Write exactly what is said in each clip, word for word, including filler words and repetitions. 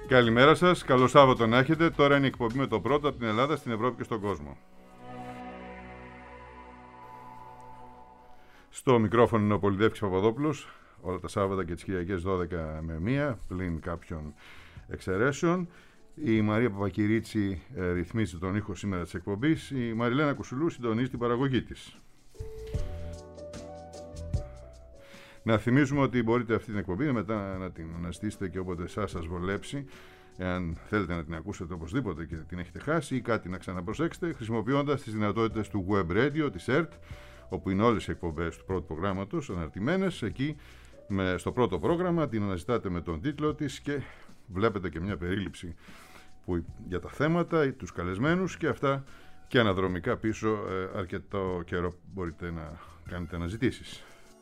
Καλημέρα σας, καλό Σάββατο να έχετε. Τώρα είναι η εκπομπή με το πρώτο από την Ελλάδα στην Ευρώπη και στον κόσμο. Στο μικρόφωνο είναι ο Πολυδεύκης Παπαδόπουλος, όλα τα Σάββατα και τις Κυριακές δώδεκα με μία, πλην κάποιων εξαιρέσεων. Η Μαρία Παπακυρίτσι ε, ρυθμίζει τον ήχο σήμερα της εκπομπής. Η Μαριλένα Κουσουλού συντονίζει την παραγωγή της. Να θυμίζουμε ότι μπορείτε αυτή την εκπομπή μετά να την αναστήσετε και όποτε εσάς σας βολέψει, εάν θέλετε να την ακούσετε οπωσδήποτε και την έχετε χάσει ή κάτι να ξαναπροσέξετε, χρησιμοποιώντας τις δυνατότητες του Web Radio, της ΕΡΤ, όπου είναι όλες οι εκπομπές του πρώτου προγράμματος αναρτημένες. Εκεί με, στο πρώτο πρόγραμμα την αναζητάτε με τον τίτλο της και βλέπετε και μια περίληψη που, για τα θέματα ή τους καλεσμένους, και αυτά και αναδρομικά πίσω ε, αρκετό καιρό μπορείτε να κάνετε αναζητήσεις.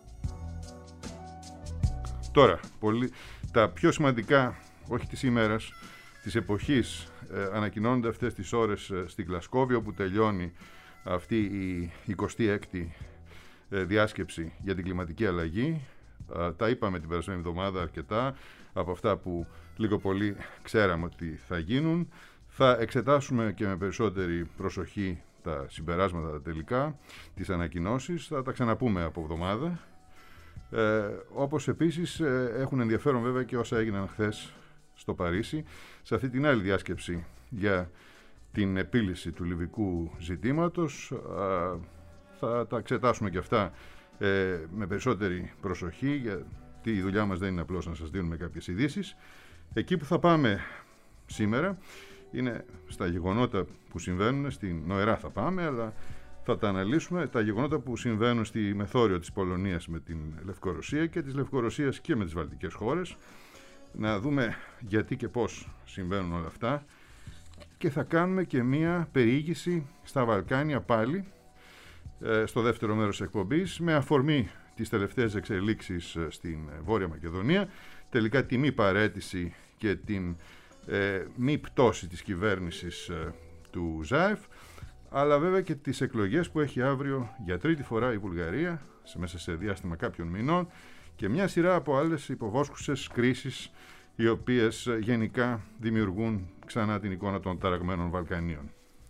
Τώρα, πολύ, τα πιο σημαντικά, όχι της ημέρας, της εποχής, ε, ανακοινώνονται αυτές τις ώρες ε, στην Γλασκόβη, όπου τελειώνει αυτή η εικοστή έκτη ε, διάσκεψη για την κλιματική αλλαγή. Ε, τα είπαμε την περασμένη εβδομάδα αρκετά από αυτά που λίγο πολύ ξέραμε ότι θα γίνουν. Θα εξετάσουμε και με περισσότερη προσοχή τα συμπεράσματα τα τελικά, τις ανακοινώσεις. Θα τα ξαναπούμε από εβδομάδα. Ε, όπως επίσης ε, έχουν ενδιαφέρον βέβαια και όσα έγιναν χθες στο Παρίσι, σε αυτή την άλλη διάσκεψη για την επίλυση του λιβικού ζητήματος. Ε, θα τα εξετάσουμε και αυτά ε, με περισσότερη προσοχή, γιατί η δουλειά μας δεν είναι απλώς να σας δίνουμε κάποιες ειδήσεις. Εκεί που θα πάμε σήμερα είναι στα γεγονότα που συμβαίνουν στην Νοερά θα πάμε, αλλά θα τα αναλύσουμε τα γεγονότα που συμβαίνουν στη μεθόριο της Πολωνίας με την Λευκορωσία και της Λευκορωσίας και με τις βαλτικές χώρες. Να δούμε γιατί και πώς συμβαίνουν όλα αυτά, και θα κάνουμε και μία περιήγηση στα Βαλκάνια πάλι στο δεύτερο μέρος της εκπομπής, με αφορμή τις τελευταίες εξελίξεις στην Βόρεια Μακεδονία, τελικά τη μη παραίτηση και την ε, μη πτώση της κυβέρνησης ε, του Ζάεφ, αλλά βέβαια και τις εκλογές που έχει αύριο για τρίτη φορά η Βουλγαρία σε, μέσα σε διάστημα κάποιων μηνών, και μια σειρά από άλλες υποβόσκουσες κρίσεις, οι οποίες γενικά δημιουργούν ξανά την εικόνα των ταραγμένων Βαλκανίων.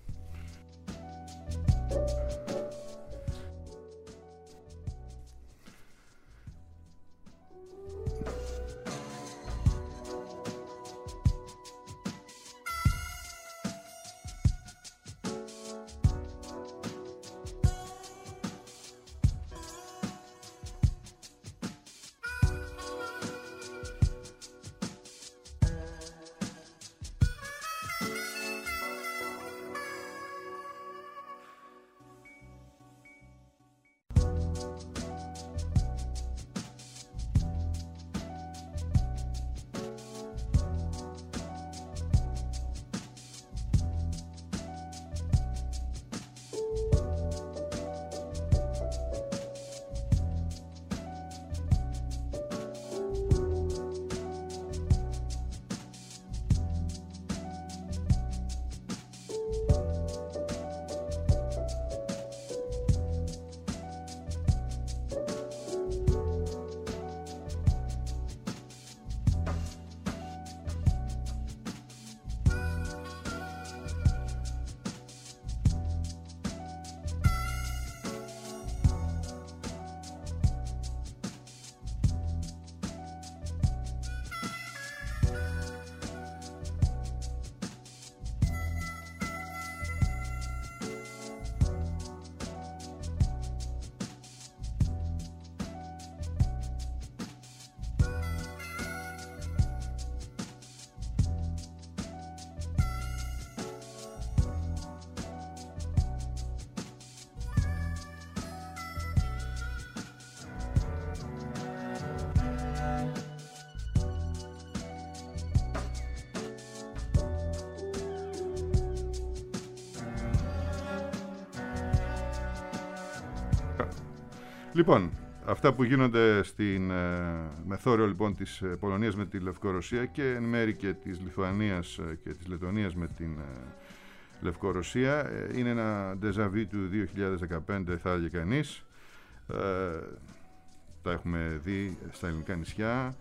Λοιπόν, αυτά που γίνονται στην ε, μεθόριο λοιπόν της ε, Πολωνίας με τη Λευκορωσία, και εν μέρη και της Λιθουανίας ε, και της Λετωνίας με την ε, Λευκορωσία, ε, είναι ένα ντεζαβί του δύο χιλιάδες δεκαπέντε, θα έλεγε κανείς. Ε, τα έχουμε δει στα ελληνικά νησιά.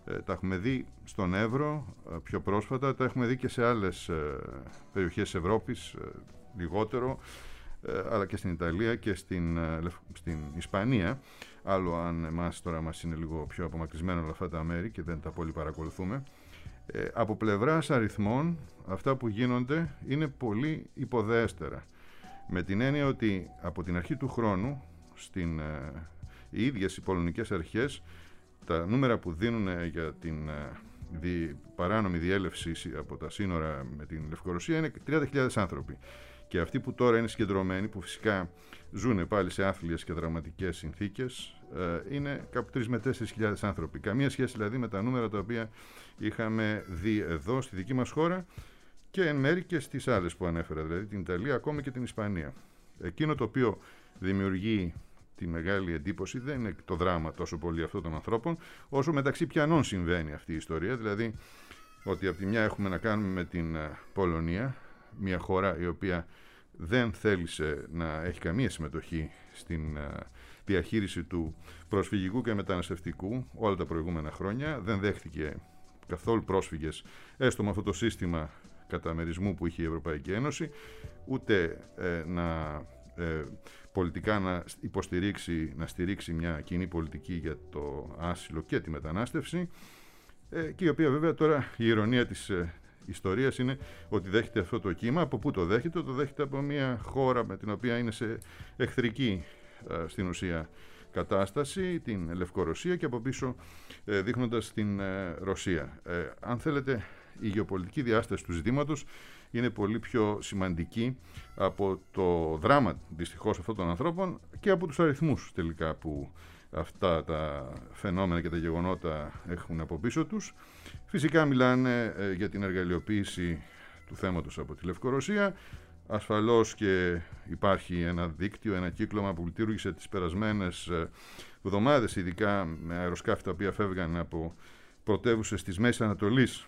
Ε, τα έχουμε δει στον Εύρο ε, πιο πρόσφατα, τα έχουμε δει και σε άλλες ε, περιοχές Ευρώπης, ε, λιγότερο, ε, αλλά και στην Ιταλία και στην, ε, στην Ισπανία. Άλλο αν εμάς τώρα μας είναι λίγο πιο απομακρυσμένο όλα αυτά τα μέρη και δεν τα πολύ παρακολουθούμε. Ε, από πλευράς αριθμών, αυτά που γίνονται είναι πολύ υποδέστερα. Με την έννοια ότι από την αρχή του χρόνου, στην, ε, οι ίδιες οι πολωνικές αρχές, τα νούμερα που δίνουν για την ε, δι, παράνομη διέλευση από τα σύνορα με την Λευκορωσία είναι τριάντα χιλιάδες άνθρωποι. Και αυτοί που τώρα είναι συγκεντρωμένοι, που φυσικά ζουν πάλι σε άθλιες και δραματικές συνθήκες, ε, είναι κάπου τρεις με τέσσερις χιλιάδες άνθρωποι. Καμία σχέση δηλαδή με τα νούμερα τα οποία είχαμε δει εδώ στη δική μας χώρα και εν μέρει και στις άλλες που ανέφερα, δηλαδή την Ιταλία, ακόμη και την Ισπανία. Εκείνο το οποίο δημιουργεί τη μεγάλη εντύπωση δεν είναι το δράμα τόσο πολύ αυτών των ανθρώπων, όσο μεταξύ πιανών συμβαίνει αυτή η ιστορία, δηλαδή ότι από τη μια έχουμε να κάνουμε με την Πολωνία, μια χώρα η οποία δεν θέλησε να έχει καμία συμμετοχή στην διαχείριση του προσφυγικού και μεταναστευτικού όλα τα προηγούμενα χρόνια, δεν δέχτηκε καθόλου πρόσφυγες, έστω με αυτό το σύστημα καταμερισμού που είχε η Ευρωπαϊκή Ένωση, ούτε ε, να ε, πολιτικά να υποστηρίξει, να στηρίξει μια κοινή πολιτική για το άσυλο και τη μετανάστευση, ε, και η οποία βέβαια τώρα η ηρωνία της ε, ιστορίας είναι ότι δέχεται αυτό το κύμα. Από πού το δέχεται? Το δέχεται από μια χώρα με την οποία είναι σε εχθρική ε, στην ουσία κατάσταση, την Λευκορωσία, και από πίσω ε, δείχνοντας την ε, Ρωσία. Ε, αν θέλετε, η γεωπολιτική διάσταση του ζητήματος είναι πολύ πιο σημαντική από το δράμα δυστυχώς αυτών των ανθρώπων και από τους αριθμούς τελικά που αυτά τα φαινόμενα και τα γεγονότα έχουν από πίσω τους. Φυσικά μιλάνε ε, για την εργαλειοποίηση του θέματος από τη Λευκορωσία. Ασφαλώς και υπάρχει ένα δίκτυο, ένα κύκλωμα που λειτουργήσε τις περασμένες εβδομάδες, ειδικά με αεροσκάφη τα οποία φεύγαν από πρωτεύουσες της Μέσης Ανατολής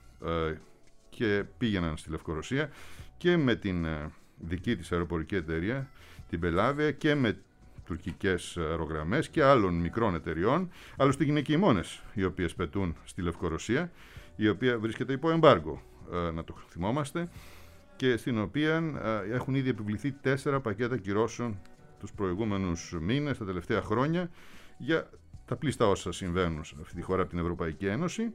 ε, και πήγαιναν στη Λευκορωσία, και με την ε, δική της αεροπορική εταιρεία, την Πελάβια, και με τουρκικές αερογραμμές και άλλων μικρών εταιριών. Άλλωστε είναι και οι μόνες οι οποίες πετούν στη Λευκορωσία, η οποία βρίσκεται υπό εμπάργκο, ε, να το θυμόμαστε, και στην οποία ε, έχουν ήδη επιβληθεί τέσσερα πακέτα κυρώσεων τους προηγούμενους μήνες, τα τελευταία χρόνια, για τα πλήστα όσα συμβαίνουν σε αυτή τη χώρα από την Ευρωπαϊκή Ένωση.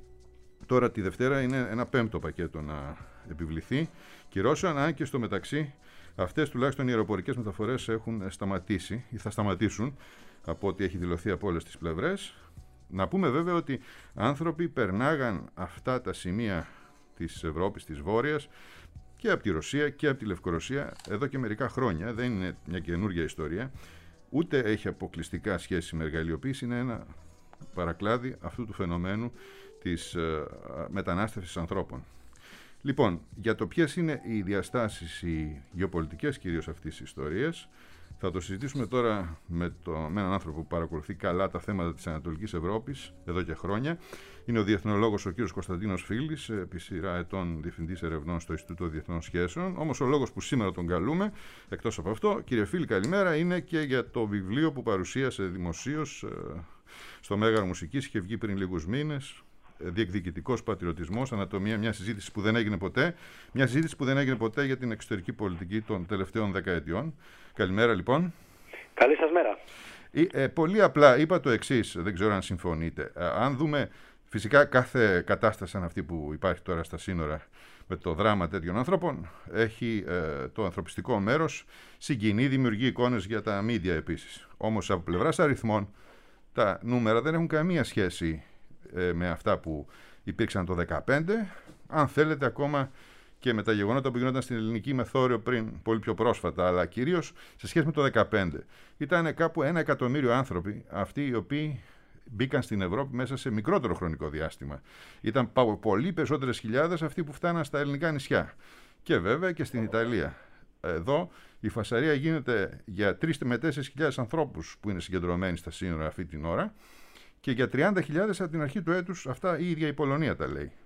Τώρα τη Δευτέρα είναι ένα πέμπτο πακέτο να επιβληθεί κυρώσεων, αν και στο μεταξύ αυτές τουλάχιστον οι αεροπορικές μεταφορές έχουν σταματήσει ή θα σταματήσουν, από ό,τι έχει δηλωθεί από όλες τις πλευρές. Να πούμε βέβαια ότι άνθρωποι περνάγαν αυτά τα σημεία της Ευρώπης, της Βόρειας, και από τη Ρωσία και από τη Λευκορωσία εδώ και μερικά χρόνια. Δεν είναι μια καινούργια ιστορία, ούτε έχει αποκλειστικά σχέση με εργαλειοποίηση, είναι ένα παρακλάδι αυτού του φαινομένου της ε, μετανάστευσης ανθρώπων. Λοιπόν, για το ποιες είναι οι διαστάσεις, οι γεωπολιτικές κυρίως αυτής της ιστορίας, θα το συζητήσουμε τώρα με, το, με έναν άνθρωπο που παρακολουθεί καλά τα θέματα της Ανατολικής Ευρώπης εδώ και χρόνια. Είναι ο διεθνολόγος ο κύριος Κωνσταντίνος Φίλης, επί σειρά ετών διευθυντής ερευνών στο Ινστιτούτο Διεθνών Σχέσεων. Όμως ο λόγος που σήμερα τον καλούμε, εκτός από αυτό, κύριε Φίλη, καλημέρα, είναι και για το βιβλίο που παρουσίασε δημοσίως ε, στο Μέγαρο Μουσικής, είχε βγει πριν λίγους μήνες. Διεκδικητικός πατριωτισμός, ανατομία, μια συζήτηση που δεν έγινε ποτέ, μια συζήτηση που δεν έγινε ποτέ για την εξωτερική πολιτική των τελευταίων δεκαετιών. Καλημέρα λοιπόν. Καλή σας μέρα. Ε, ε, πολύ απλά είπα το εξής, δεν ξέρω αν συμφωνείτε. Ε, αν δούμε φυσικά κάθε κατάσταση σαν αυτή που υπάρχει τώρα στα σύνορα με το δράμα τέτοιων ανθρώπων, έχει ε, το ανθρωπιστικό μέρος, συγκινεί, δημιουργεί εικόνες για τα μίντια επίσης. Όμως από πλευράς αριθμών τα νούμερα δεν έχουν καμία σχέση με αυτά που υπήρξαν το δεκαπέντε, αν θέλετε ακόμα και με τα γεγονότα που γινόταν στην ελληνική μεθόριο πριν πολύ πιο πρόσφατα, αλλά κυρίως σε σχέση με το δεκαπέντε. Ήταν κάπου ένα εκατομμύριο άνθρωποι αυτοί οι οποίοι μπήκαν στην Ευρώπη μέσα σε μικρότερο χρονικό διάστημα. Ήταν πολύ περισσότερες χιλιάδες αυτοί που φτάναν στα ελληνικά νησιά και βέβαια και στην Ιταλία. Εδώ η φασαρία γίνεται για τρεις με τέσσερις χιλιάδες ανθρώπους που είναι συγκεντρωμένοι στα σύνορα αυτή την ώρα, και για τριάντα χιλιάδες από την αρχή του έτους. Αυτά η ίδια η Πολωνία τα λέει.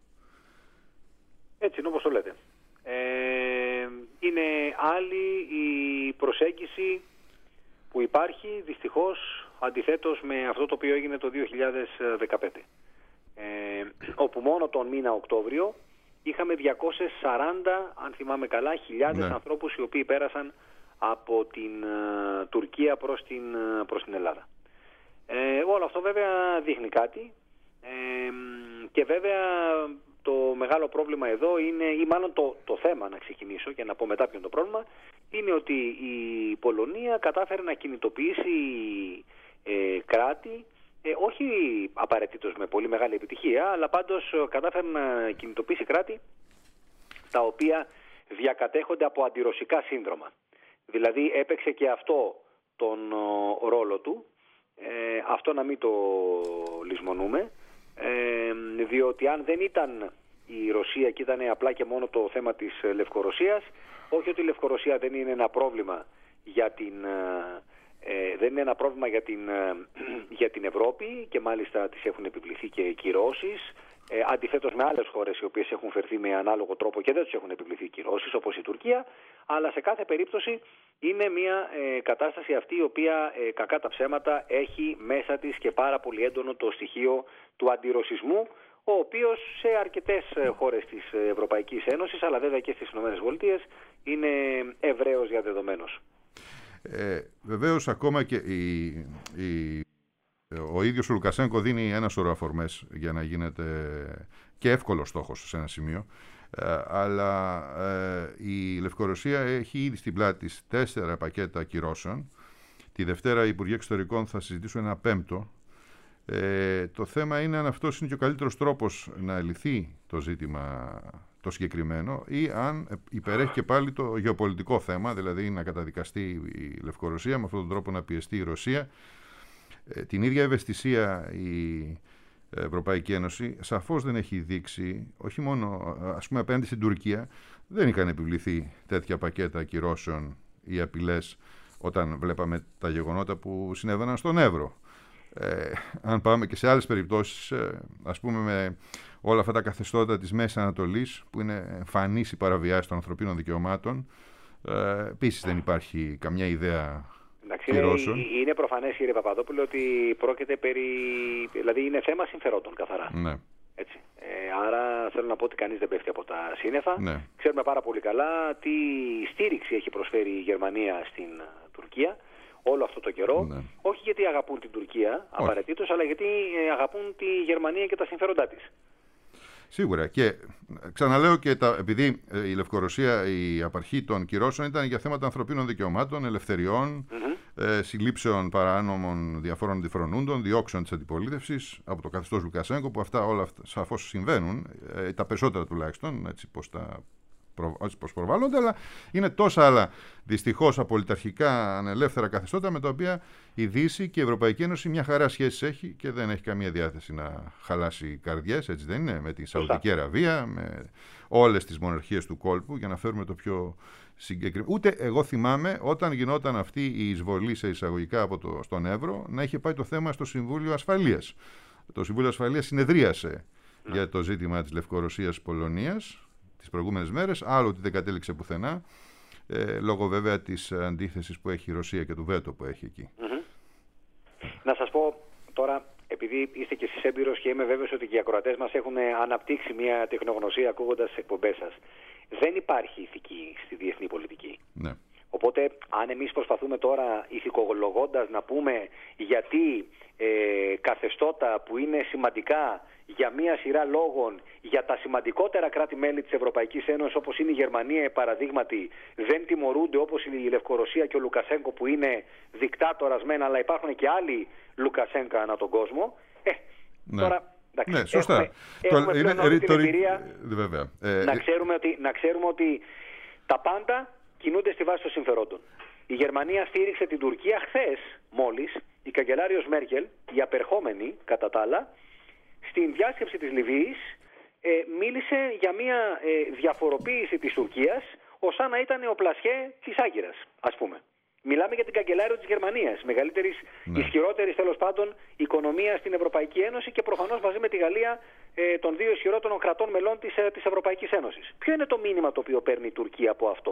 Έτσι είναι όπως το λέτε. Ε, είναι άλλη η προσέγγιση που υπάρχει, δυστυχώς, αντιθέτως με αυτό το οποίο έγινε το δύο χιλιάδες δεκαπέντε. ε, όπου μόνο τον μήνα Οκτώβριο είχαμε διακόσιες σαράντα, αν θυμάμαι καλά, χιλιάδες ναι. ανθρώπους οι οποίοι πέρασαν από την uh, Τουρκία προς την, uh, προς την Ελλάδα. Ε, όλο αυτό βέβαια δείχνει κάτι ε, και βέβαια το μεγάλο πρόβλημα εδώ είναι, ή μάλλον το, το θέμα να ξεκινήσω και να πω μετά ποιο είναι το πρόβλημα, είναι ότι η Πολωνία κατάφερε να κινητοποιήσει ε, κράτη, ε, όχι απαραίτητος με πολύ μεγάλη επιτυχία, αλλά πάντως κατάφερε να κινητοποιήσει κράτη τα οποία διακατέχονται από αντιρωσικά σύνδρομα. Δηλαδή έπαιξε και αυτό τον ο, ρόλο του, ε, αυτό να μην το λησμονούμε, ε, διότι αν δεν ήταν η Ρωσία και ήταν απλά και μόνο το θέμα της Λευκορωσίας, όχι ότι η Λευκορωσία δεν είναι ένα πρόβλημα για την, ε, δεν είναι ένα πρόβλημα για την, ε, για την Ευρώπη και μάλιστα τις έχουν επιβληθεί και κυρώσεις, ε, αντιθέτως με άλλες χώρες οι οποίες έχουν φερθεί με ανάλογο τρόπο και δεν τους έχουν επιβληθεί κυρώσεις όπως η Τουρκία, αλλά σε κάθε περίπτωση είναι μια ε, κατάσταση αυτή η οποία ε, κακά τα ψέματα έχει μέσα της και πάρα πολύ έντονο το στοιχείο του αντιρωσισμού, ο οποίος σε αρκετές χώρες της Ευρωπαϊκής Ένωσης, αλλά βέβαια και στις ΗΠΑ, είναι ευρέως διαδεδομένος. Ε, βεβαίως ακόμα και η, η, ο ίδιος ο Λουκασένκο δίνει ένα σωρό αφορμές για να γίνεται και εύκολος στόχος σε ένα σημείο, ε, αλλά ε, η Λευκορωσία έχει ήδη στην πλάτη της τέσσερα πακέτα κυρώσεων. Τη Δευτέρα οι Υπουργοί Εξωτερικών θα συζητήσουν ένα πέμπτο. Ε, το θέμα είναι αν αυτός είναι και ο καλύτερος τρόπος να λυθεί το ζήτημα το συγκεκριμένο ή αν υπερέχει και πάλι το γεωπολιτικό θέμα, δηλαδή να καταδικαστεί η Λευκορωσία, με αυτόν τον τρόπο να πιεστεί η Ρωσία. Ε, την ίδια ευαισθησία η Ευρωπαϊκή Ένωση σαφώς δεν έχει δείξει, όχι μόνο ας πούμε απέναντι στην Τουρκία, δεν είχαν επιβληθεί τέτοια πακέτα κυρώσεων ή απειλές όταν βλέπαμε τα γεγονότα που συνέβαιναν στον Εύρο. Ε, αν πάμε και σε άλλες περιπτώσεις, ε, ας πούμε με όλα αυτά τα καθεστώτα της Μέσης Ανατολής που είναι εμφανής η παραβιάση των ανθρωπίνων δικαιωμάτων, ε, επίσης δεν υπάρχει καμιά ιδέα κυρώσεων. Είναι, είναι προφανές, κύριε Παπαδόπουλο, ότι πρόκειται περί, δηλαδή είναι θέμα συμφερόντων καθαρά. Ναι. Έτσι. Ε, άρα θέλω να πω ότι κανείς δεν πέφτει από τα σύννεφα. Ναι. Ξέρουμε πάρα πολύ καλά τι στήριξη έχει προσφέρει η Γερμανία στην Τουρκία όλο αυτό το καιρό, ναι. Όχι γιατί αγαπούν την Τουρκία απαραίτητος, αλλά γιατί αγαπούν τη Γερμανία και τα συμφέροντά της. Σίγουρα. Και ξαναλέω και τα, επειδή η Λευκορωσία, η απαρχή των κυρώσεων ήταν για θέματα ανθρωπίνων δικαιωμάτων, ελευθεριών, mm-hmm. ε, συλλήψεων παράνομων διαφόρων αντιφρονούντων, διώξεων της αντιπολίτευσης από το καθεστώς Λουκασένκο, που αυτά όλα αυτά, σαφώς συμβαίνουν, ε, τα περισσότερα τουλάχιστον, έτσι πως τα πώς προβάλλονται, αλλά είναι τόσα άλλα δυστυχώς απολυταρχικά ανελεύθερα καθεστώτα με τα οποία η Δύση και η Ευρωπαϊκή Ένωση μια χαρά σχέσεις έχει και δεν έχει καμία διάθεση να χαλάσει καρδιές, έτσι δεν είναι, με τη Σαουδική Αραβία, με όλες τις μοναρχίες του κόλπου, για να φέρουμε το πιο συγκεκριμένο. Ούτε εγώ θυμάμαι όταν γινόταν αυτή η εισβολή σε εισαγωγικά από το, στον Εύρο να είχε πάει το θέμα στο Συμβούλιο Ασφαλείας. Το Συμβούλιο Ασφαλείας συνεδρίασε mm. για το ζήτημα της Λευκορωσίας-Πολωνίας τις προηγούμενες μέρες, άλλο ότι δεν κατέληξε πουθενά, ε, λόγω βέβαια της αντίθεσης που έχει η Ρωσία και του βέτο που έχει εκεί. Mm-hmm. Να σας πω τώρα, επειδή είστε και εσείς έμπειρος και είμαι βέβαιος ότι και οι ακροατές μας έχουν αναπτύξει μια τεχνογνωσία ακούγοντας τις εκπομπές σας, δεν υπάρχει ηθική στη διεθνή πολιτική. Ναι. Οπότε, αν εμείς προσπαθούμε τώρα ηθικολογώντας να πούμε γιατί ε, καθεστώτα που είναι σημαντικά για μία σειρά λόγων για τα σημαντικότερα κράτη-μέλη της Ευρωπαϊκής Ένωσης, όπως είναι η Γερμανία, παραδείγματι, δεν τιμωρούνται όπως η Λευκορωσία και ο Λουκασένκο που είναι δικτάτορας μεν, αλλά υπάρχουν και άλλοι Λουκασένκα ανά τον κόσμο. Ε, ναι. Τώρα, εντάξει, ναι, σωστά. έχουμε, έχουμε το, πλέον είναι, την το, εμπειρία βέβαια. Ε, να, ξέρουμε ότι, να ξέρουμε ότι τα πάντα κινούνται στη βάση των συμφερόντων. Η Γερμανία στήριξε την Τουρκία χθες μόλις, η καγκελάριος Μέρκελ, η απερχόμενη κατά τα άλλα, στην διάσκεψη της Λιβύης ε, μίλησε για μια ε, διαφοροποίηση της Τουρκίας ως αν να ήταν ο πλασιέ της Άγκυρας, ας πούμε. Μιλάμε για την καγκελάριο της Γερμανίας, μεγαλύτερης, ναι. ισχυρότερης τέλος πάντων οικονομία στην Ευρωπαϊκή Ένωση και προφανώς μαζί με τη Γαλλία ε, των δύο ισχυρότερων κρατών μελών της, ε, της Ευρωπαϊκής Ένωσης. Ποιο είναι το μήνυμα το οποίο παίρνει η Τουρκία από αυτό?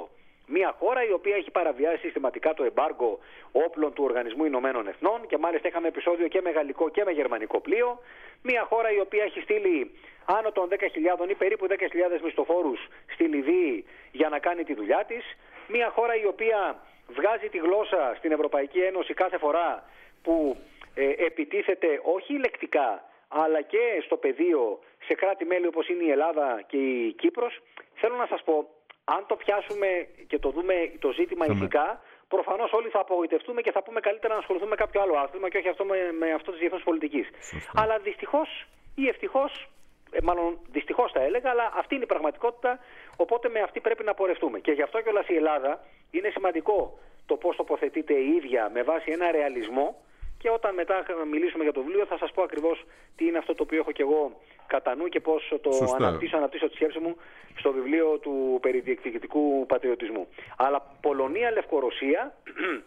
Μια χώρα η οποία έχει παραβιάσει συστηματικά το εμπάργκο όπλων του Οργανισμού Ηνωμένων Εθνών και μάλιστα είχαμε επεισόδιο και με γαλλικό και με γερμανικό πλοίο. Μια χώρα η οποία έχει στείλει άνω των δέκα χιλιάδες ή περίπου δέκα χιλιάδες μισθοφόρους στη Λιβύη για να κάνει τη δουλειά της. Μια χώρα η οποία βγάζει τη γλώσσα στην Ευρωπαϊκή Ένωση κάθε φορά που ε, επιτίθεται όχι λεκτικά αλλά και στο πεδίο σε κράτη-μέλη όπως είναι η Ελλάδα και η Κύπρος. Θέλω να σας πω, αν το πιάσουμε και το δούμε το ζήτημα ηθικά, προφανώς όλοι θα απογοητευτούμε και θα πούμε καλύτερα να ασχοληθούμε με κάποιο άλλο άθλημα και όχι αυτό με, με αυτό της διεθνούς πολιτικής. Αλλά δυστυχώς ή ευτυχώς, μάλλον δυστυχώς θα έλεγα, αλλά αυτή είναι η πραγματικότητα, οπότε με αυτή πρέπει να πορευτούμε. Και γι' αυτό κιόλας η Ελλάδα είναι σημαντικό το πώς τοποθετείται η ίδια με βάση ένα ρεαλισμό. Και όταν μετά μιλήσουμε για το βιβλίο θα σας πω ακριβώς τι είναι αυτό το οποίο έχω και εγώ κατά νου και πώς το αναπτύσσω, αναπτύσσω τη σκέψη μου στο βιβλίο του περιδιεκδικητικού πατριωτισμού. Αλλά Πολωνία-Λευκορωσία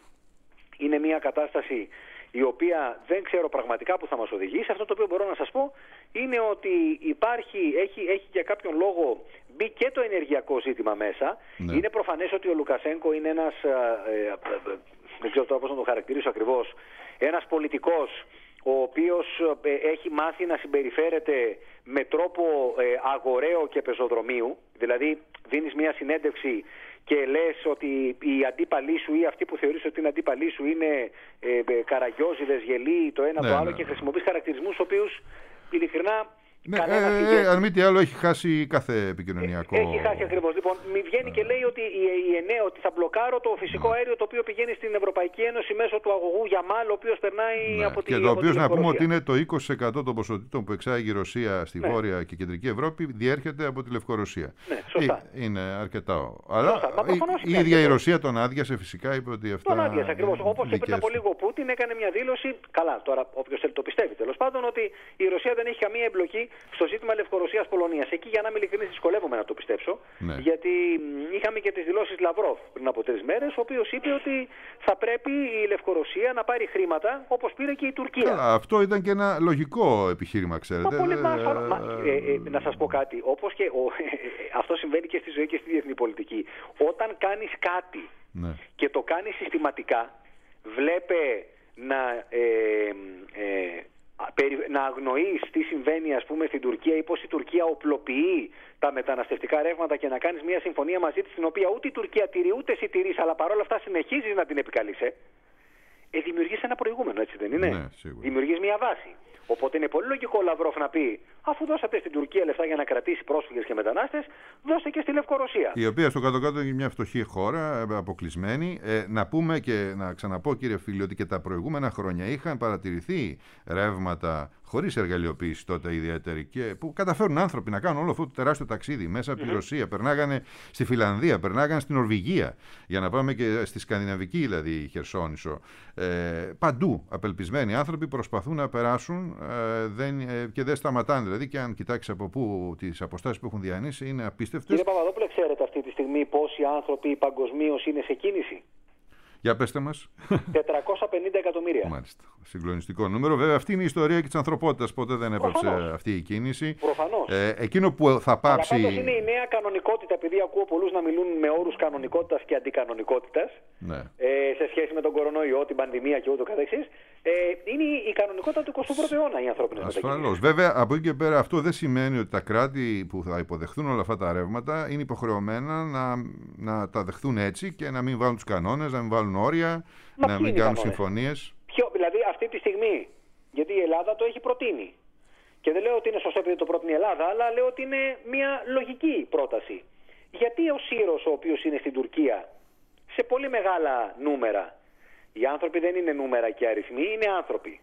είναι μια κατάσταση η οποία δεν ξέρω πραγματικά που θα μας οδηγήσει. Αυτό το οποίο μπορώ να σας πω είναι ότι υπάρχει, έχει, έχει για κάποιον λόγο μπει και το ενεργειακό ζήτημα μέσα. Ναι. Είναι προφανές ότι ο Λουκασένκο είναι ένας, ε, ε, ε, δεν ξέρω τώρα πώς να το χαρακτηρίσω ακριβώς, ένας πολιτικός ο οποίος ε, έχει μάθει να συμπεριφέρεται με τρόπο ε, αγοραίο και πεζοδρομίου. Δηλαδή δίνεις μια συνέντευξη και λες ότι οι αντίπαλοι σου ή αυτοί που θεωρείς ότι είναι αντίπαλοι σου είναι ε, ε, καραγιόζιδες, γελοί, το ένα ναι, το άλλο ναι, και χρησιμοποιείς χαρακτηρισμούς τους οποίους ειλικρινά ναι, ε, ε, αν μη τι άλλο έχει χάσει κάθε επικοινωνιακό. Ε, έχει χάσει ακριβώς. Λοιπόν, μη βγαίνει και λέει ότι η, η ΕΝΕ ότι θα μπλοκάρω το φυσικό αέριο το οποίο πηγαίνει στην Ευρωπαϊκή Ένωση μέσω του αγωγού Γιαμάλ, ο οποίος περνάει ναι. από τη Και το οποίο να πούμε ότι είναι το είκοσι τοις εκατό των ποσοτήτων που εξάγει η Ρωσία στη ναι. Βόρεια και Κεντρική Ευρώπη διέρχεται από τη Λευκορωσία. Ναι, σωστά. Ε, είναι αρκετά. Αλλά η, η ίδια η Ρωσία τον άδειασε φυσικά, είπε ότι αυτά. Τον άδειασε ακριβώς. Όπως και πριν από λίγο ο Πούτιν έκανε μια δήλωση. Καλά, τώρα όποιος θέλει το πιστεύει τέλος πάντων ότι η Ρωσία δεν έχει καμία εμπλοκή στο ζήτημα Λευκορωσίας-Πολωνίας. Εκεί, για να είμαι ειλικρινής, δυσκολεύομαι να το πιστέψω. Ναι. Γιατί είχαμε και τις δηλώσεις Λαυρόφ πριν από τρεις μέρες, ο οποίος είπε ότι θα πρέπει η Λευκορωσία να πάρει χρήματα όπως πήρε και η Τουρκία. Καλά, αυτό ήταν και ένα λογικό επιχείρημα, ξέρετε. Μα πολύ μα, μα, ε, ε, να σας πω κάτι. Όπως και ο, αυτό συμβαίνει και στη ζωή και στη διεθνή πολιτική. Όταν κάνεις κάτι ναι. και το κάνεις συστηματικά, βλέπε να. Ε, ε, να αγνοείς τι συμβαίνει ας πούμε στην Τουρκία ή πως η Τουρκία οπλοποιεί τα μεταναστευτικά ρεύματα και να κάνεις μια συμφωνία μαζί της την οποία ούτε η Τουρκία τηρεί ούτε εσύ τηρείς αλλά παρόλα αυτά συνεχίζεις να την επικαλείσαι, ε, δημιουργείς ένα προηγούμενο, έτσι δεν είναι? Ναι, δημιουργείς μια βάση. Οπότε είναι πολύ λογικό ο Λαυρόφ να πει, αφού δώσατε στην Τουρκία λεφτά για να κρατήσει πρόσφυγες και μετανάστες, δώστε και στη Λευκορωσία. Η οποία στο κάτω-κάτω είναι μια φτωχή χώρα, αποκλεισμένη. Ε, να πούμε και να ξαναπώ, κύριε φίλε, ότι και τα προηγούμενα χρόνια είχαν παρατηρηθεί ρεύματα χωρίς εργαλειοποίηση τότε ιδιαίτερη και που καταφέρουν άνθρωποι να κάνουν όλο αυτό το τεράστιο ταξίδι μέσα από τη mm-hmm. Ρωσία. Περνάγανε στη Φιλανδία, περνάγανε στην Νορβηγία, για να πάμε και στη Σκανδιναβική δηλαδή Χερσόνησο. Ε, παντού απελπισμένοι άνθρωποι προσπαθούν να περάσουν ε, δεν, ε, και δεν σταματάνε. Δηλαδή, και αν κοιτάξει από πού τις αποστάσεις που έχουν διανύσει, είναι απίστευτες. Κύριε Παπαδόπουλε, ξέρετε αυτή τη στιγμή πόσοι άνθρωποι παγκοσμίως είναι σε κίνηση? Για πέστε μας. τετρακόσια πενήντα εκατομμύρια. Μάλιστα. Συγκλονιστικό νούμερο. Βέβαια, αυτή είναι η ιστορία και της ανθρωπότητας. Ποτέ δεν έπαψε αυτή η κίνηση. Προφανώς. Ε, εκείνο που θα πάψει. Αλλά πάντως είναι η νέα κανονικότητα, επειδή ακούω πολλούς να μιλούν με όρους κανονικότητας και αντικανονικότητας. Ναι. Ε, σε σχέση με τον κορονοϊό, την πανδημία και ούτω καθεξής. Ε, είναι η κανονικότητα του εικοστού πρώτου αιώνα οι ανθρώπινες μετακινήσεις. Ασφαλώς. Βέβαια, από εκεί και πέρα αυτό δεν σημαίνει ότι τα κράτη που θα υποδεχθούν όλα αυτά τα ρεύματα είναι υποχρεωμένα να, να τα δεχθούν έτσι και να μην βάλουν τους κανόνες, να μην βάλουν όρια, Μα να μην κάνουν συμφωνίες. Ποιο, δηλαδή αυτή τη στιγμή, γιατί η Ελλάδα το έχει προτείνει. Και δεν λέω ότι είναι σωστό επειδή το πρότεινε η Ελλάδα, αλλά λέω ότι είναι μια λογική πρόταση. Γιατί ο Σύρος, ο οποίος είναι στην Τουρκία, σε πολύ μεγάλα νούμερα, οι άνθρωποι δεν είναι νούμερα και αριθμοί, είναι άνθρωποι.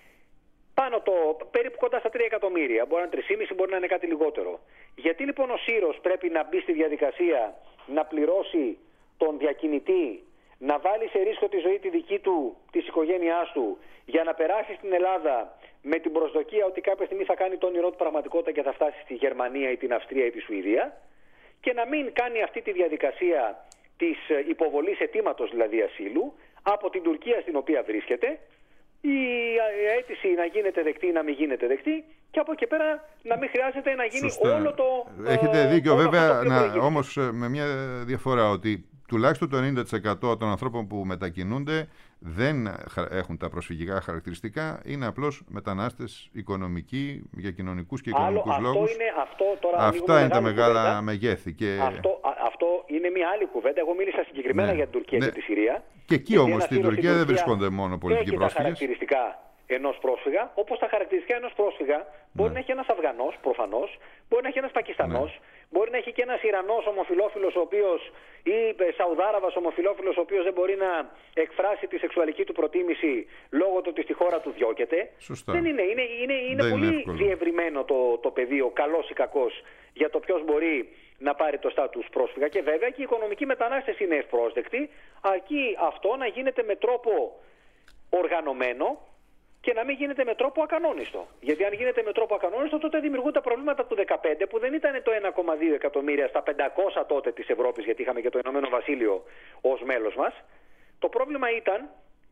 Πάνω το, περίπου κοντά στα τρία εκατομμύρια, μπορεί να είναι τρία και μισό, μπορεί να είναι κάτι λιγότερο. Γιατί λοιπόν ο Σύρος πρέπει να μπει στη διαδικασία να πληρώσει τον διακινητή, να βάλει σε ρίσκο τη ζωή τη δική του, της οικογένειάς του, για να περάσει στην Ελλάδα με την προσδοκία ότι κάποια στιγμή θα κάνει το όνειρό του πραγματικότητα και θα φτάσει στη Γερμανία ή την Αυστρία ή τη Σουηδία, και να μην κάνει αυτή τη διαδικασία της υποβολής αιτήματος δηλαδή ασύλου από την Τουρκία στην οποία βρίσκεται, η αίτηση να γίνεται δεκτή ή να μην γίνεται δεκτή, και από εκεί πέρα να μην χρειάζεται να γίνει Σωστά. όλο το. Έχετε δίκιο, βέβαια, να, όμως με μια διαφορά, ότι τουλάχιστον το ενενήντα τοις εκατό των ανθρώπων που μετακινούνται δεν έχουν τα προσφυγικά χαρακτηριστικά, είναι απλώς μετανάστες οικονομικοί για κοινωνικούς και οικονομικούς Άλλο, λόγους. Αυτό είναι, αυτό, τώρα Αυτά είναι τα μεγάλα κουβέντα. μεγέθη. Και... Αυτό, α, αυτό είναι μια άλλη κουβέντα. Εγώ μίλησα συγκεκριμένα ναι, για την Τουρκία ναι. και τη Συρία. Και εκεί όμως στην Τουρκία, Τουρκία δεν βρίσκονται μόνο πολιτικοί πρόσφυγες. Έχει τα χαρακτηριστικά ενός πρόσφυγα, όπως τα χαρακτηριστικά ενός πρόσφυγα μπορεί ναι. να έχει ένας Αφγανός, προφανώς, μπορεί να έχει ένας Πακιστανός, ναι. μπορεί να έχει και ένας Ιρανός ομοφυλόφιλος, ο οποίος, ή Σαουδάραβας ομοφυλόφιλος, ο οποίος δεν μπορεί να εκφράσει τη σεξουαλική του προτίμηση λόγω του ότι στη χώρα του διώκεται. Σωστά. Δεν είναι, είναι, είναι, είναι πολύ είναι διευρυμένο το, το πεδίο, καλός ή κακός, για το ποιος μπορεί να πάρει το στάτους πρόσφυγα. Και βέβαια και οι οικονομικοί μετανάστες είναι ευπρόσδεκτοι, αρκεί αυτό να γίνεται με τρόπο οργανωμένο και να μην γίνεται με τρόπο ακανόνιστο. Γιατί αν γίνεται με τρόπο ακανόνιστο, τότε δημιουργούν τα προβλήματα του δεκαπέντε, που δεν ήταν το ένα κόμμα δύο εκατομμύρια στα πεντακόσια τότε της Ευρώπης, γιατί είχαμε και το Ηνωμένο Βασίλειο ως μέλος μας. Το πρόβλημα ήταν,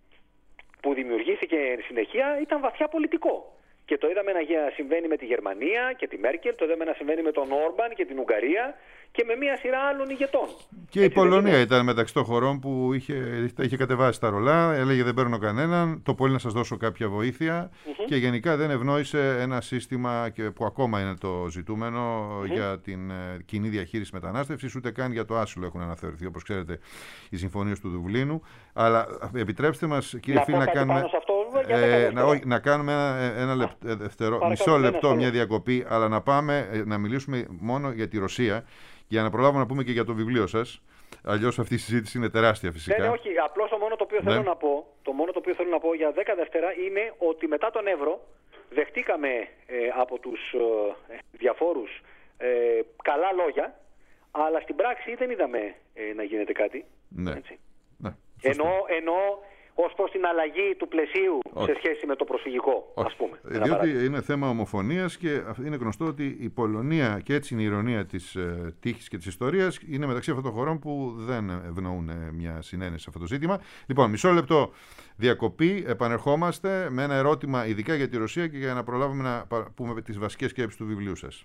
που δημιουργήθηκε συνεχεία, ήταν βαθιά πολιτικό. Και το είδαμε να συμβαίνει με τη Γερμανία και τη Μέρκελ, το είδαμε να συμβαίνει με τον Όρμπαν και την Ουγγαρία και με μια σειρά άλλων ηγετών. Και έτσι η Πολωνία ήταν μεταξύ των χωρών που είχε, είχε κατεβάσει τα ρολά, έλεγε δεν παίρνω κανέναν, το πολύ να σας δώσω κάποια βοήθεια mm-hmm. και γενικά δεν ευνόησε ένα σύστημα και που ακόμα είναι το ζητούμενο mm-hmm. για την ε, κοινή διαχείριση μετανάστευσης, ούτε καν για το άσυλο έχουν αναθεωρηθεί, όπως ξέρετε, οι συμφωνίες του Δουβλίνου. Αλλά επιτρέψτε μας, κύριε Φίλη, να, να κάνουμε, αυτό, ε, να, όχι, να κάνουμε ένα, ένα λεπ, δευτερό, μισό λεπτό, μια διακοπή, αλλά να πάμε να μιλήσουμε μόνο για τη Ρωσία. Για να προλάβουμε να πούμε και για το βιβλίο σας. Αλλιώς αυτή η συζήτηση είναι τεράστια φυσικά. Ναι, ναι, όχι. Απλώς το μόνο το οποίο ναι. θέλω να πω, το μόνο το οποίο θέλω να πω για δέκα δεύτερα είναι ότι μετά τον Εύρο δεχτήκαμε ε, από τους ε, διαφόρους ε, καλά λόγια, αλλά στην πράξη δεν είδαμε ε, να γίνεται κάτι. Ναι. Έτσι. Ναι, ενώ, ενώ ως προς την αλλαγή του πλαισίου όχι. σε σχέση με το προσφυγικό, όχι. ας πούμε. Διότι είναι θέμα ομοφωνίας και είναι γνωστό ότι η Πολωνία, και έτσι είναι η ηρωνία της ε, τύχης και της ιστορίας, είναι μεταξύ αυτών των χωρών που δεν ευνοούν ε, μια συνένεση σε αυτό το ζήτημα. Λοιπόν, μισό λεπτό διακοπή, επανερχόμαστε με ένα ερώτημα ειδικά για τη Ρωσία και για να προλάβουμε να πούμε τις βασικές σκέψεις του βιβλίου σας.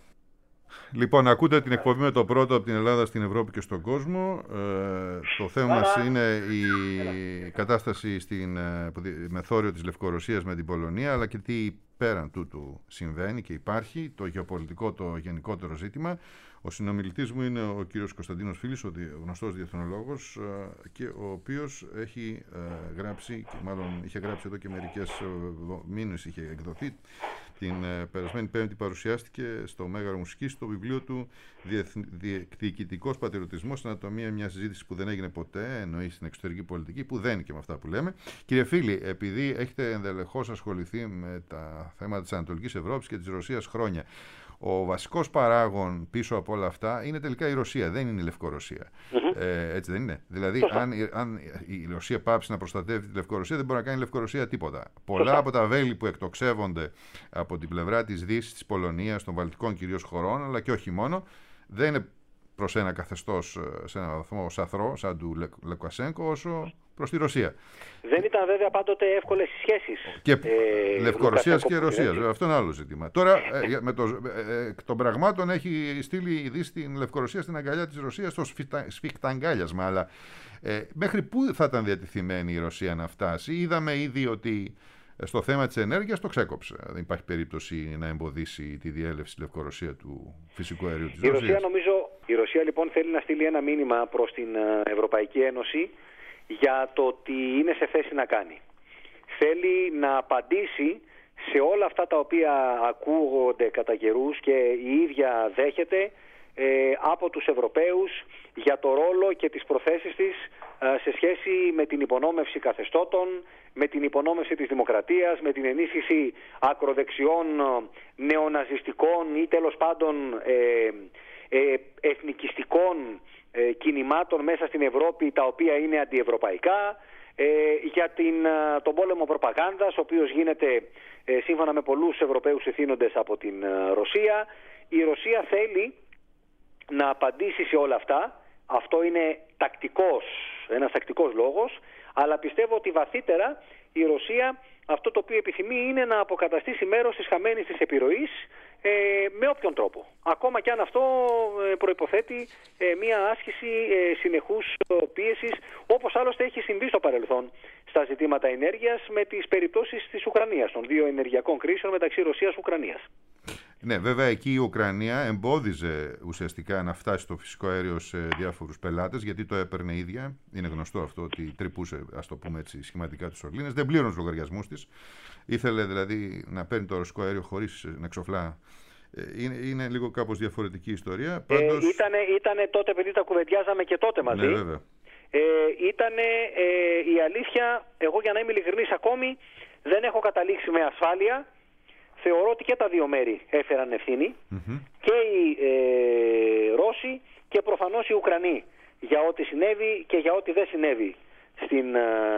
Λοιπόν, ακούτε την εκπομπή με το πρώτο από την Ελλάδα στην Ευρώπη και στον κόσμο. Ε, το θέμα μας είναι η κατάσταση στην ε, μεθόριο της Λευκορωσίας με την Πολωνία, αλλά και τι πέραν τούτου συμβαίνει και υπάρχει, το γεωπολιτικό, το γενικότερο ζήτημα. Ο συνομιλητής μου είναι ο κύριος Κωνσταντίνος Φίλης, ο γνωστός διεθνολόγος, ε, και ο οποίος έχει ε, γράψει, και μάλλον είχε γράψει εδώ και μερικές ε, μήνες, είχε εκδοθεί. Την ε, περασμένη Πέμπτη παρουσιάστηκε στο Μέγαρο Μουσικής το βιβλίο του «Διεκδικητικός πατριωτισμός, ανατομία μια συζήτηση που δεν έγινε ποτέ», εννοεί στην εξωτερική πολιτική, που δεν είναι και με αυτά που λέμε. Κύριε Φίλη, επειδή έχετε ενδελεχώς ασχοληθεί με τα θέματα της Ανατολικής Ευρώπης και της Ρωσίας χρόνια, ο βασικός παράγων πίσω από όλα αυτά είναι τελικά η Ρωσία, δεν είναι η Λευκορωσία. Mm-hmm. Ε, έτσι δεν είναι? Δηλαδή, αν, αν η Ρωσία πάψει να προστατεύει τη Λευκορωσία, δεν μπορεί να κάνει η Λευκορωσία τίποτα. Πολλά από τα βέλη που εκτοξεύονται από την πλευρά της Δύσης, της Πολωνίας, των Βαλτικών κυρίως χωρών, αλλά και όχι μόνο, δεν είναι προς ένα καθεστώς σε έναν βαθμό σαθρό, σαν του Λουκασένκο, όσο προς τη Ρωσία. Δεν ήταν βέβαια πάντοτε εύκολες οι σχέσεις. Και ε, Λευκορωσίας και Ρωσίας. Αυτό είναι άλλο ζήτημα. Τώρα, ε, με το, ε, εκ των πραγμάτων έχει στείλει η Δύση την Λευκορωσία στην αγκαλιά της Ρωσίας, στο σφιχταγκάλιασμα. Αλλά ε, μέχρι πού θα ήταν διατεθειμένη η Ρωσία να φτάσει? Είδαμε ήδη ότι στο θέμα της ενέργειας το ξέκοψε. Δεν υπάρχει περίπτωση να εμποδίσει τη διέλευση στη Λευκορωσία του φυσικού αερίου της η Ρωσίας. Ρωσία, νομίζω, η Ρωσία λοιπόν θέλει να στείλει ένα μήνυμα προς την Ευρωπαϊκή Ένωση για το τι είναι σε θέση να κάνει. Θέλει να απαντήσει σε όλα αυτά τα οποία ακούγονται κατά καιρούς και η ίδια δέχεται ε, από τους Ευρωπαίους για το ρόλο και τις προθέσεις της ε, σε σχέση με την υπονόμευση καθεστώτων, με την υπονόμευση της δημοκρατίας, με την ενίσχυση ακροδεξιών, νεοναζιστικών ή τέλος πάντων ε, ε, εθνικιστικών ε, κινημάτων μέσα στην Ευρώπη, τα οποία είναι αντιευρωπαϊκά, ε, για την, τον πόλεμο προπαγάνδας, ο οποίος γίνεται ε, σύμφωνα με πολλούς Ευρωπαίους ηθήνοντες από την ε, Ρωσία. Η Ρωσία θέλει να απαντήσει σε όλα αυτά. Αυτό είναι τακτικός, ένας τακτικός λόγος, αλλά πιστεύω ότι βαθύτερα η Ρωσία αυτό το οποίο επιθυμεί είναι να αποκαταστήσει μέρος της χαμένης της επιρροής ε, με όποιον τρόπο. Ακόμα και αν αυτό ε, προϋποθέτει ε, μια άσκηση ε, συνεχούς πίεσης, όπως άλλωστε έχει συμβεί στο παρελθόν στα ζητήματα ενέργειας με τις περιπτώσεις της Ουκρανίας, των δύο ενεργειακών κρίσεων μεταξύ Ρωσίας και Ουκρανίας. Ναι, βέβαια εκεί η Ουκρανία εμπόδιζε ουσιαστικά να φτάσει το φυσικό αέριο σε διάφορους πελάτες, γιατί το έπαιρνε ίδια. Είναι γνωστό αυτό ότι τρυπούσε, ας το πούμε έτσι, σχηματικά τους σωλήνες. Δεν πλήρωνε τους λογαριασμούς της. Ήθελε δηλαδή να παίρνει το ρωσικό αέριο χωρίς να εξοφλά. Είναι, είναι λίγο κάπως διαφορετική ιστορία. Πάντως... Ε, ήτανε, ήτανε τότε, επειδή τα κουβεντιάζαμε και τότε μαζί. Ναι, βέβαια. Ε, ήτανε ε, η αλήθεια, εγώ για να είμαι ειλικρινής ακόμη, δεν έχω καταλήξει με ασφάλεια. Θεωρώ ότι και τα δύο μέρη έφεραν ευθύνη, mm-hmm. και οι ε, Ρώσοι και προφανώς οι Ουκρανοί, για ό,τι συνέβη και για ό,τι δεν συνέβη στην,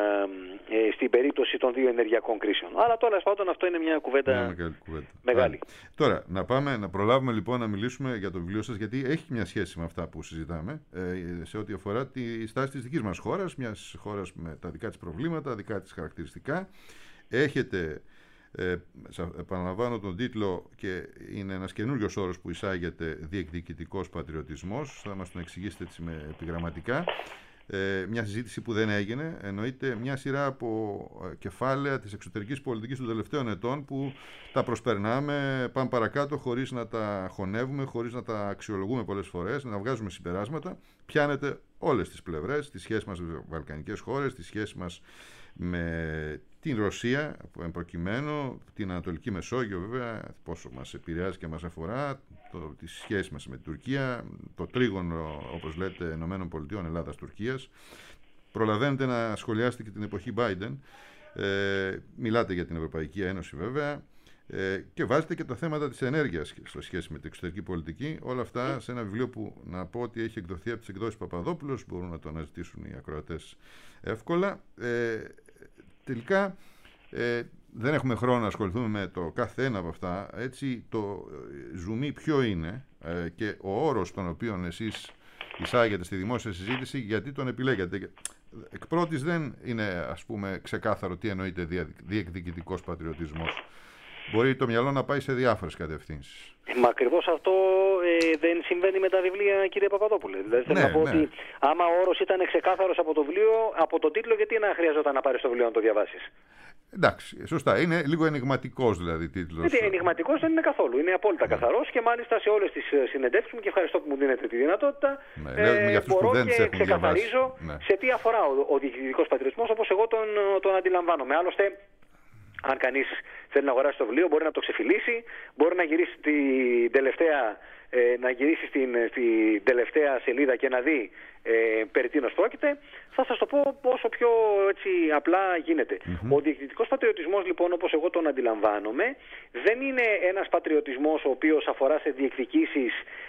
ε, στην περίπτωση των δύο ενεργειακών κρίσεων. Αλλά τώρα πάντων αυτό είναι μια κουβέντα μια μεγάλη. Κουβέντα. μεγάλη. Τώρα, να πάμε, να προλάβουμε λοιπόν να μιλήσουμε για το βιβλίο σας, γιατί έχει μια σχέση με αυτά που συζητάμε, ε, σε ό,τι αφορά τη στάση της δικής μας χώρας, μιας χώρας με τα δικά της προβλήματα, δικά της χαρακτηριστικά. Έχετε... Ε, επαναλαμβάνω τον τίτλο και είναι ένας καινούριος όρος που εισάγεται, διεκδικητικός πατριωτισμός. Θα μας τον εξηγήσετε έτσι με επιγραμματικά. Ε, μια συζήτηση που δεν έγινε. Εννοείται μια σειρά από κεφάλαια της εξωτερικής πολιτικής των τελευταίων ετών που τα προσπερνάμε, πάμε παρακάτω χωρίς να τα χωνεύουμε, χωρίς να τα αξιολογούμε πολλές φορές, να βγάζουμε συμπεράσματα. Πιάνετε όλες τις πλευρές, τις σχέσεις μας με βαλκανικές χώρες, τις σχέσεις μας με την Ρωσία, προκειμένου, την Ανατολική Μεσόγειο βέβαια, πόσο μας επηρεάζει και μας αφορά, το, τις σχέσεις μας με την Τουρκία, το τρίγωνο, όπως λέτε, Ηνωμένων Πολιτειών, Ελλάδας, Τουρκίας. Προλαβαίνετε να σχολιάσετε και την εποχή Biden. Ε, μιλάτε για την Ευρωπαϊκή Ένωση βέβαια. Ε, και βάζετε και τα θέματα της ενέργειας σε σχέση με την εξωτερική πολιτική. Όλα αυτά σε ένα βιβλίο που να πω ότι έχει εκδοθεί από τις εκδόσεις Παπαδόπουλος, μπορούν να το αναζητήσουν οι ακροατές εύκολα. Ε, τελικά ε, δεν έχουμε χρόνο να ασχοληθούμε με το κάθε ένα από αυτά. Έτσι το ζουμί ποιο είναι ε, και ο όρος τον οποίο εσείς εισάγετε στη δημόσια συζήτηση, γιατί τον επιλέγετε. Εκ πρώτης δεν είναι, ας πούμε, ξεκάθαρο τι εννοείται διεκδικητικός πατριωτισμός. Μπορεί το μυαλό να πάει σε διάφορες κατευθύνσεις. Μα ακριβώς αυτό ε, δεν συμβαίνει με τα βιβλία, κύριε Παπαδόπουλε. Δηλαδή θέλω ναι, να πω ναι. ότι άμα ο όρος ήταν ξεκάθαρος από το βιβλίο, από τον τίτλο, γιατί να χρειαζόταν να πάρεις το βιβλίο να το διαβάσεις. Εντάξει, σωστά. Είναι λίγο ενιγματικός δηλαδή τίτλος. Γιατί ενιγματικός δεν είναι καθόλου. Είναι απόλυτα ναι. καθαρός και μάλιστα σε όλες τις συνεντεύξεις μου, και ευχαριστώ που μου δίνετε τη δυνατότητα, ναι, ε, μπορώ και ξεκαθαρίζω ναι. σε τι αφορά ο, ο διεκδικητικός πατριωτισμός, όπως εγώ τον, τον αντιλαμβάνομαι. Άλλωστε, αν κανείς θέλει να αγοράσει το βιβλίο, μπορεί να το ξεφυλίσει, μπορεί να γυρίσει την τελευταία, ε, να γυρίσει στην, στην τελευταία σελίδα και να δει ε, περί τίνος πρόκειται. Θα σας το πω όσο πιο έτσι, απλά γίνεται. Mm-hmm. Ο διεκδικητικός πατριωτισμός, λοιπόν, όπως εγώ τον αντιλαμβάνομαι, δεν είναι ένας πατριωτισμός ο οποίος αφορά σε διεκδικήσεις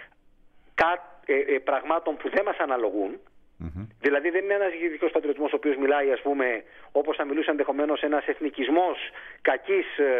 κα, ε, ε, πραγμάτων που δεν μας αναλογούν. Mm-hmm. Δηλαδή δεν είναι ένας διεκδικητικός πατριωτισμός ο οποίος μιλάει, ας πούμε, όπως θα μιλούσε ενδεχομένως ένας εθνικισμός κακής, ε,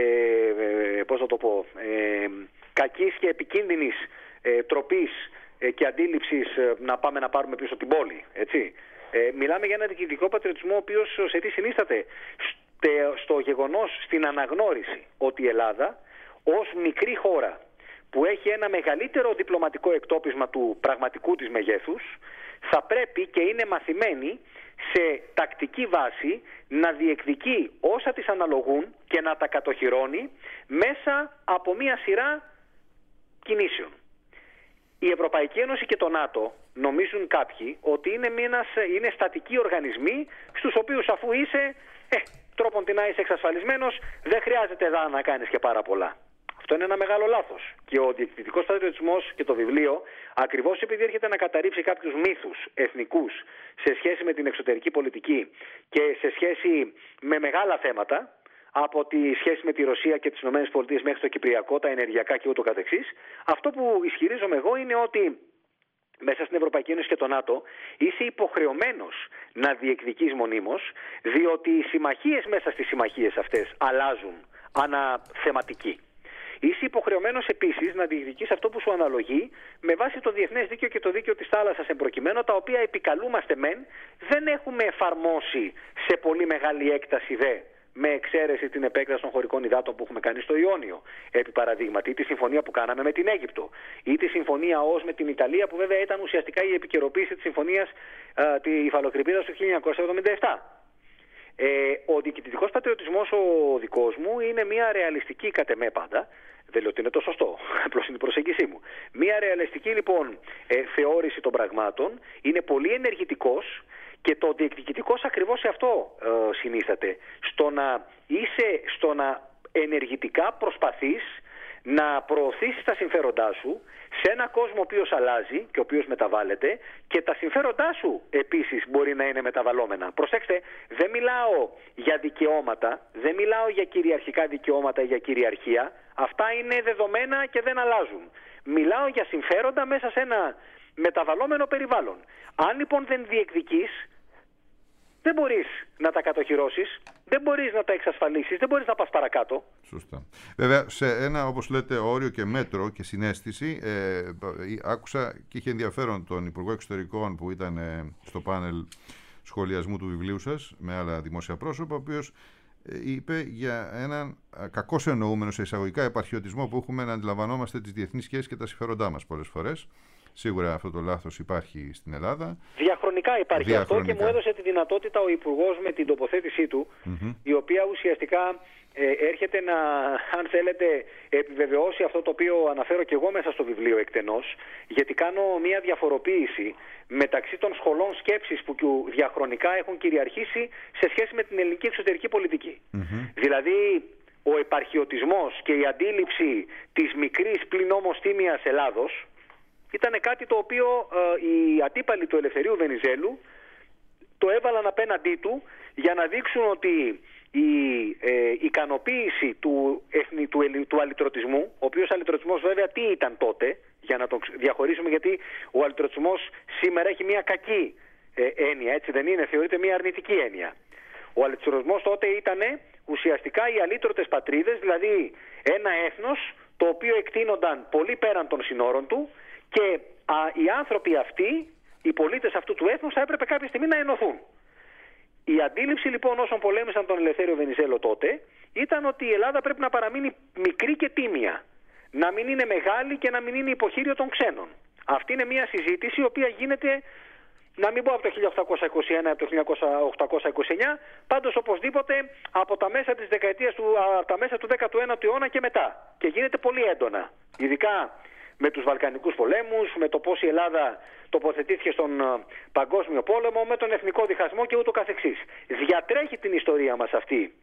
ε, πώς θα το πω, ε, κακής και επικίνδυνης ε, τροπής ε, και αντίληψης ε, να πάμε να πάρουμε πίσω την πόλη, έτσι. Ε, μιλάμε για ένα διεκδικητικό πατριωτισμό ο οποίος σε τι συνίσταται? Στο γεγονός, στην αναγνώριση ότι η Ελλάδα ως μικρή χώρα που έχει ένα μεγαλύτερο διπλωματικό εκτόπισμα του πραγματικού της μεγέθους, θα πρέπει και είναι μαθημένη σε τακτική βάση να διεκδικεί όσα της αναλογούν και να τα κατοχυρώνει μέσα από μία σειρά κινήσεων. Η Ευρωπαϊκή Ένωση και το ΝΑΤΟ νομίζουν κάποιοι ότι είναι, μήνας, είναι στατικοί οργανισμοί στους οποίους αφού είσαι, ε, τρόπον την να είσαι εξασφαλισμένος, δεν χρειάζεται εδώ να κάνεις και πάρα πολλά. Αυτό είναι ένα μεγάλο λάθος. Και ο διεκδικητικός πατριωτισμός και το βιβλίο, ακριβώς επειδή έρχεται να καταρρύψει κάποιους μύθους εθνικούς σε σχέση με την εξωτερική πολιτική και σε σχέση με μεγάλα θέματα, από τη σχέση με τη Ρωσία και τις ΗΠΑ μέχρι το Κυπριακό, τα ενεργειακά και ούτω καθεξής, αυτό που ισχυρίζομαι εγώ είναι ότι μέσα στην Ευρωπαϊκή Ένωση και το ΝΑΤΟ είσαι υποχρεωμένος να διεκδικείς μονίμως, διότι οι συμμαχίες μέσα στις συμμαχίες αυτές αλλάζουν αναθεματική. Είσαι υποχρεωμένος επίσης να διεκδικείς αυτό που σου αναλογεί με βάση το διεθνές δίκαιο και το δίκαιο της θάλασσας εμπροκειμένου, τα οποία επικαλούμαστε μεν, δεν έχουμε εφαρμόσει σε πολύ μεγάλη έκταση δε με εξαίρεση την επέκταση των χωρικών υδάτων που έχουμε κάνει στο Ιόνιο, επί παραδείγματι, ή τη συμφωνία που κάναμε με την Αίγυπτο, ή τη συμφωνία ως με την Ιταλία, που βέβαια ήταν ουσιαστικά η επικαιροποίηση της συμφωνίας τη υφαλοκρηπίδας του χίλια εννιακόσια εβδομήντα επτά. Ε, ο διοικητικός πατριωτισμός ο δικός μου είναι μια ρεαλιστική, κατ' εμέ πάντα, δεν λέω ότι είναι το σωστό, απλώς είναι η προσέγγιση μου. Μια ρεαλιστική λοιπόν ε, θεώρηση των πραγμάτων, είναι πολύ ενεργητικός και το διεκδικητικός ακριβώς σε αυτό ε, συνίσταται. Στο να είσαι, στο να ενεργητικά προσπαθείς να προωθήσεις τα συμφέροντά σου σε ένα κόσμο ο οποίος αλλάζει και ο οποίος μεταβάλλεται, και τα συμφέροντά σου επίσης μπορεί να είναι μεταβαλλόμενα. Προσέξτε, δεν μιλάω για δικαιώματα, δεν μιλάω για κυριαρχικά δικαιώματα ή για κυριαρχία. Αυτά είναι δεδομένα και δεν αλλάζουν. Μιλάω για συμφέροντα μέσα σε ένα μεταβαλλόμενο περιβάλλον. Αν λοιπόν δεν διεκδικείς, δεν μπορείς να τα κατοχυρώσεις, δεν μπορείς να τα εξασφαλίσεις, δεν μπορείς να πας παρακάτω. Σωστά. Βέβαια, σε ένα, όπως λέτε, όριο και μέτρο και συναίσθηση, ε, άκουσα και είχε ενδιαφέρον τον Υπουργό Εξωτερικών που ήταν ε, στο πάνελ σχολιασμού του βιβλίου σας με άλλα δημόσια πρόσωπα, ο οποίος ε, είπε για έναν κακώς εννοούμενο σε εισαγωγικά επαρχιωτισμό που έχουμε να αντιλαμβανόμαστε τις διεθνείς σχέσεις και τα συμφέροντά μας πολλές φορές. Σίγουρα αυτό το λάθος υπάρχει στην Ελλάδα. Διαχρονικά υπάρχει Διαχρονικά. αυτό, και μου έδωσε τη δυνατότητα ο Υπουργός με την τοποθέτησή του, mm-hmm. η οποία ουσιαστικά ε, έρχεται να, αν θέλετε, επιβεβαιώσει αυτό το οποίο αναφέρω και εγώ μέσα στο βιβλίο εκτενώς, γιατί κάνω μια διαφοροποίηση μεταξύ των σχολών σκέψης που διαχρονικά έχουν κυριαρχήσει σε σχέση με την ελληνική εξωτερική πολιτική. Mm-hmm. Δηλαδή, ο επαρχιωτισμός και η αντίληψη της μικρής πλην όμως τίμιας Ελλάδος ήταν κάτι το οποίο ε, οι αντίπαλοι του Ελευθερίου Βενιζέλου το έβαλαν απέναντί του για να δείξουν ότι η ε, ικανοποίηση του, εθνι, του, του αλυτρωτισμού, ο οποίος αλυτρωτισμός βέβαια τι ήταν τότε, για να το διαχωρίσουμε, γιατί ο αλυτρωτισμός σήμερα έχει μια κακή ε, έννοια, έτσι δεν είναι, θεωρείται μια αρνητική έννοια. Ο αλυτρωτισμός τότε ήταν ουσιαστικά οι αλύτρωτες πατρίδες, δηλαδή ένα έθνος το οποίο εκτείνονταν πολύ πέραν των συνόρων του, και α, οι άνθρωποι αυτοί, οι πολίτες αυτού του έθνους, θα έπρεπε κάποια στιγμή να ενωθούν. Η αντίληψη λοιπόν όσων πολέμησαν τον Ελευθέριο Βενιζέλο τότε ήταν ότι η Ελλάδα πρέπει να παραμείνει μικρή και τίμια. Να μην είναι μεγάλη και να μην είναι υποχείριο των ξένων. Αυτή είναι μια συζήτηση η οποία γίνεται, να μην πω από το χίλια οκτακόσια είκοσι ένα, από το χίλια οκτακόσια είκοσι εννιά, πάντως οπωσδήποτε από τα μέσα της δεκαετίας του, από τα μέσα του δέκατου ένατου αιώνα και μετά. Και γίνεται πολύ έντονα. Ειδικά με τους Βαλκανικούς πολέμους, με το πώς η Ελλάδα τοποθετήθηκε στον Παγκόσμιο Πόλεμο, με τον εθνικό διχασμό και ούτω καθεξής. Διατρέχει την ιστορία μας αυτή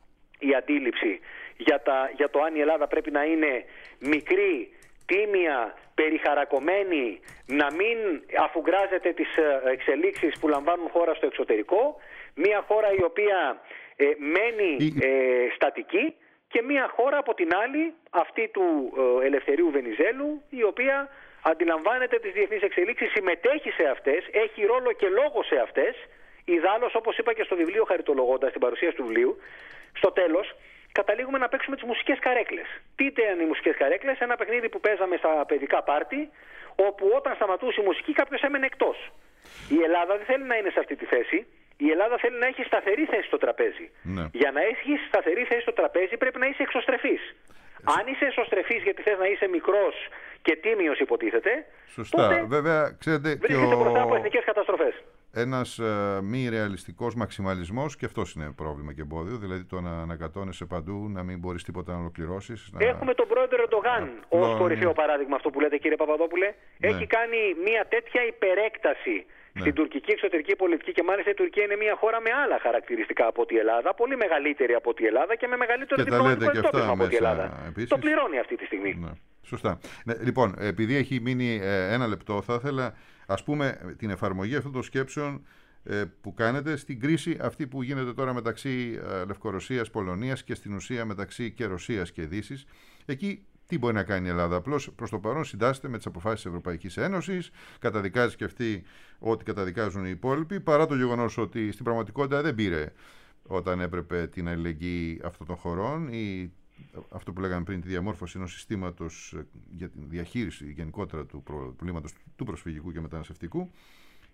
η αντίληψη για, τα, για το αν η Ελλάδα πρέπει να είναι μικρή, τίμια, περιχαρακωμένη, να μην αφουγκράζεται τις εξελίξεις που λαμβάνουν χώρα στο εξωτερικό, μια χώρα η οποία ε, μένει ε, στατική, και μια χώρα από την άλλη, αυτή του ε, Ελευθερίου Βενιζέλου, η οποία αντιλαμβάνεται τις διεθνείς εξελίξεις, συμμετέχει σε αυτές, έχει ρόλο και λόγο σε αυτές. Ιδάλλως, όπως είπα και στο βιβλίο χαριτολογώντας την παρουσίαση του βιβλίου, στο τέλος καταλήγουμε να παίξουμε τις μουσικές καρέκλες. Τι ήταν οι μουσικές καρέκλες? Ένα παιχνίδι που παίζαμε στα παιδικά πάρτι, όπου όταν σταματούσε η μουσική κάποιος έμενε εκτός. Η Ελλάδα δεν θέλει να είναι σε αυτή τη θέση. Η Ελλάδα θέλει να έχει σταθερή θέση στο τραπέζι. Ναι. Για να έχει σταθερή θέση στο τραπέζι πρέπει να είσαι εξωστρεφής. Αν είσαι εξωστρεφής γιατί θες να είσαι μικρός και τίμιος, υποτίθεται, σωστά. Τότε βέβαια, ξέρετε, βρίσκεσαι ο... μπροστά από εθνικές καταστροφές. Ένας ε, μη ρεαλιστικός μαξιμαλισμός, και αυτός είναι πρόβλημα και εμπόδιο, δηλαδή το να ανακατώνεσαι παντού, να μην μπορείς τίποτα να ολοκληρώσεις. Να... Έχουμε τον πρόεδρο Ερντογάν ως κορυφαίο παράδειγμα, αυτό που λέτε, κύριε Παπαδόπουλε. Ναι. Έχει κάνει μια τέτοια υπερέκταση ναι. στην τουρκική εξωτερική πολιτική, και μάλιστα η Τουρκία είναι μια χώρα με άλλα χαρακτηριστικά από τη Ελλάδα, πολύ μεγαλύτερη από τη Ελλάδα και με μεγαλύτερο διπλωματικό εκτόπισμα από τη Ελλάδα. Επίσης. Το πληρώνει αυτή τη στιγμή. Ναι. Σωστά. Ναι, λοιπόν, επειδή έχει μείνει ε, ένα λεπτό, θα ήθελα, ας πούμε, την εφαρμογή αυτών των σκέψεων ε, που κάνετε στην κρίση αυτή που γίνεται τώρα μεταξύ ε, Λευκορωσίας, Πολωνίας και στην ουσία μεταξύ και Ρωσίας και Δύσης. Εκεί τι μπορεί να κάνει η Ελλάδα? Απλώς προς το παρόν συντάσσεται με τις αποφάσεις της Ευρωπαϊκής Ένωσης, καταδικάζει και αυτή ό,τι καταδικάζουν οι υπόλοιποι, παρά το γεγονός ότι στην πραγματικότητα δεν πήρε όταν έπρεπε την αλληλεγγύη αυτών των χωρών ή αυτό που λέγαμε πριν, τη διαμόρφωση ενός συστήματος για τη διαχείριση γενικότερα του προβλήματος του προσφυγικού και μεταναστευτικού.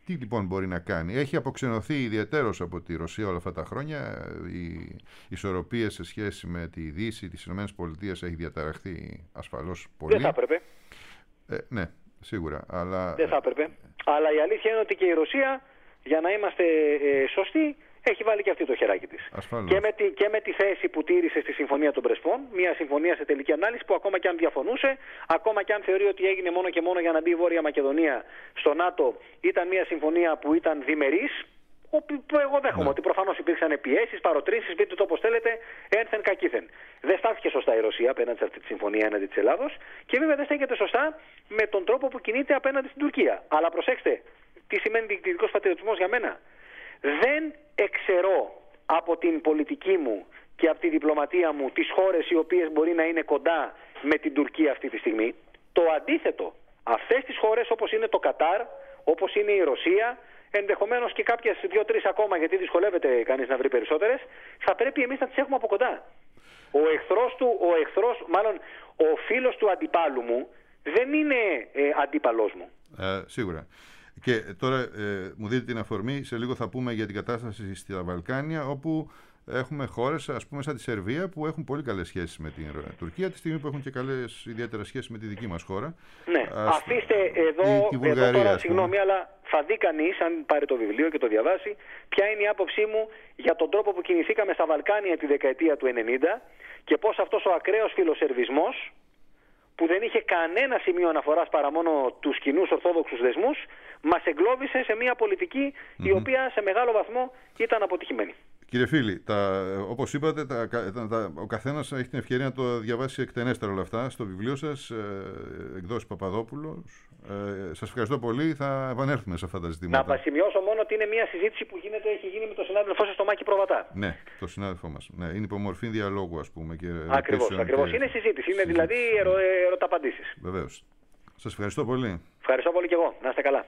Τι λοιπόν μπορεί να κάνει? Έχει αποξενωθεί ιδιαιτέρως από τη Ρωσία όλα αυτά τα χρόνια. Οι ισορροπίες σε σχέση με τη Δύση, τις ΗΠΑ έχει διαταραχθεί ασφαλώς πολύ. Δεν θα έπρεπε. Ε, ναι, σίγουρα. Αλλά... Δεν θα έπρεπε. Αλλά η αλήθεια είναι ότι και η Ρωσία, για να είμαστε ε, σωστοί, έχει βάλει και αυτή το χεράκι της. Και με, τη, και με τη θέση που τήρησε στη Συμφωνία των Πρεσπών, μια συμφωνία σε τελική ανάλυση που ακόμα και αν διαφωνούσε, ακόμα και αν θεωρεί ότι έγινε μόνο και μόνο για να μπει η Βόρεια Μακεδονία στο ΝΑΤΟ, ήταν μια συμφωνία που ήταν διμερής, που εγώ δέχομαι ναι. ότι προφανώς υπήρξαν πιέσεις, παροτρύνσεις, πείτε το όπως θέλετε, ένθεν κακήθεν. Δεν στάθηκε σωστά η Ρωσία απέναντι σε αυτή τη συμφωνία έναντι της Ελλάδος και βέβαια δεν στέκεται σωστά με τον τρόπο που κινείται απέναντι στην Τουρκία. Αλλά προσέξτε, τι σημαίνει διεκδικητικός πατριωτισμός για μένα? Δεν εξαιρώ από την πολιτική μου και από τη διπλωματία μου τις χώρες οι οποίες μπορεί να είναι κοντά με την Τουρκία αυτή τη στιγμή. Το αντίθετο, αυτές τις χώρες όπως είναι το Κατάρ, όπως είναι η Ρωσία, ενδεχομένως και κάποιες δύο-τρεις ακόμα, γιατί δυσκολεύεται κανείς να βρει περισσότερες, θα πρέπει εμείς να τις έχουμε από κοντά. Ο εχθρός του, ο εχθρός, μάλλον ο φίλος του αντιπάλου μου δεν είναι ε, αντίπαλός μου. Ε, σίγουρα. Και τώρα ε, μου δείτε την αφορμή, σε λίγο θα πούμε για την κατάσταση στα Βαλκάνια, όπου έχουμε χώρες, ας πούμε, σαν τη Σερβία, που έχουν πολύ καλές σχέσεις με την Τουρκία, τη στιγμή που έχουν και καλές ιδιαίτερα σχέσεις με τη δική μας χώρα. Ναι, ας... αφήστε εδώ, η, η Βουλγαρία, εδώ τώρα, συγγνώμη, αλλά θα δει κανείς, αν πάρει το βιβλίο και το διαβάσει, ποια είναι η άποψή μου για τον τρόπο που κινηθήκαμε στα Βαλκάνια τη δεκαετία του ενενήντα και πώς αυτός ο ακραίος φιλοσερβισμός, που δεν είχε κανένα σημείο αναφοράς παρά μόνο τους κοινούς ορθόδοξους δεσμούς, μας εγκλώβησε σε μια πολιτική η mm-hmm. οποία σε μεγάλο βαθμό ήταν αποτυχημένη. Κύριε Φίλη, τα, όπως είπατε, τα, τα, ο καθένας έχει την ευκαιρία να το διαβάσει εκτενέστερα όλα αυτά στο βιβλίο σας, ε, εκδόσεις Παπαδόπουλος. Ε, σας ευχαριστώ πολύ. Θα επανέλθουμε σε αυτά τα ζητήματα. Να σημειώσω μόνο ότι είναι μια συζήτηση που γίνεται, έχει γίνει με τον συνάδελφό σας, τον Μάκη Προβατά. Ναι, τον συνάδελφό μας. Ναι, είναι υπομορφή διαλόγου, ας πούμε. Ακριβώς, ακριβώς. Και... είναι συζήτηση. Είναι δηλαδή ερω, ερωταπαντήσεις. Βεβαίως. Σας ευχαριστώ πολύ. Ευχαριστώ πολύ και εγώ. Να είστε καλά.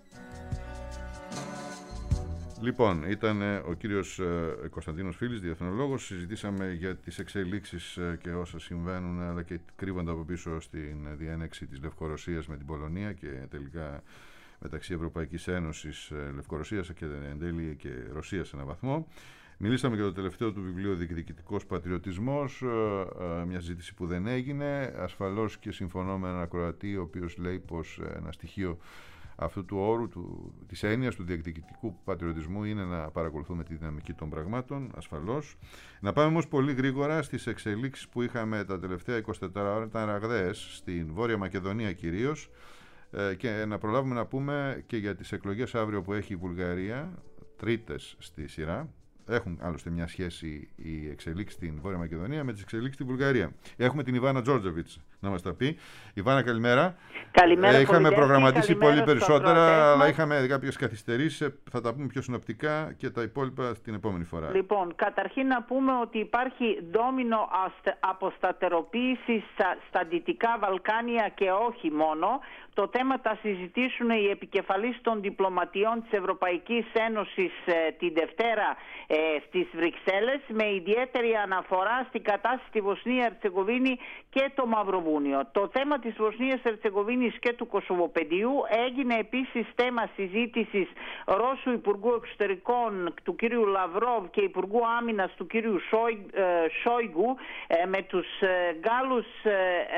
Λοιπόν, ήταν ο κύριος Κωνσταντίνος Φίλης, διεθνολόγος. Συζητήσαμε για τις εξελίξεις και όσα συμβαίνουν, αλλά και κρύβονται από πίσω στην διένεξη της Λευκορωσίας με την Πολωνία και τελικά μεταξύ Ευρωπαϊκής Ένωσης, Λευκορωσίας και εν τέλει και Ρωσίας σε έναν βαθμό. Μιλήσαμε για το τελευταίο του βιβλίο «Διεκδικητικός πατριωτισμός», μια συζήτηση που δεν έγινε. Ασφαλώς και συμφωνώ με έναν ακροατή, ο οποίος λέει πως ένα στοιχείο αυτού του όρου, του, της έννοιας του διεκδικητικού πατριωτισμού είναι να παρακολουθούμε τη δυναμική των πραγμάτων, ασφαλώς. Να πάμε όμως πολύ γρήγορα στις εξελίξεις που είχαμε τα τελευταία είκοσι τέσσερις ώρες, ήταν ραγδαίες, στην Βόρεια Μακεδονία κυρίως, ε, και να προλάβουμε να πούμε και για τις εκλογές αύριο που έχει η Βουλγαρία, τρίτες στη σειρά. Έχουν άλλωστε μια σχέση οι εξελίξεις στην Βόρεια Μακεδονία με τις εξελίξεις στην Βουλγαρία. Έχουμε την Ιβάνα Τζόρτζεβιτς να μας τα πει. Ιβάνα, καλημέρα. Καλημέρα. Ε, είχαμε προγραμματίσει πολύ περισσότερα, αλλά είχαμε κάποιες καθυστερήσεις. Θα τα πούμε πιο συνοπτικά και τα υπόλοιπα την επόμενη φορά. Λοιπόν, καταρχήν να πούμε ότι υπάρχει ντόμινο αποσταθεροποίηση στα Δυτικά Βαλκάνια και όχι μόνο. Το θέμα θα συζητήσουν οι επικεφαλείς των διπλωματιών της Ευρωπαϊκής Ένωσης ε, τη Δευτέρα ε, στις Βρυξέλλες, με ιδιαίτερη αναφορά στην κατάσταση στη Βοσνία-Ερτσεγοβίνη και το Μαυροβούνιο. Το θέμα της Βοσνίας-Ερτσεγοβίνης και του Κωσοβοπεδίου έγινε επίσης θέμα συζήτησης Ρώσου Υπουργού Εξωτερικών του κ. Λαυρόβ και Υπουργού Άμυνας του κ. Σόιγκου ε, με τους ε, Γάλλους ε,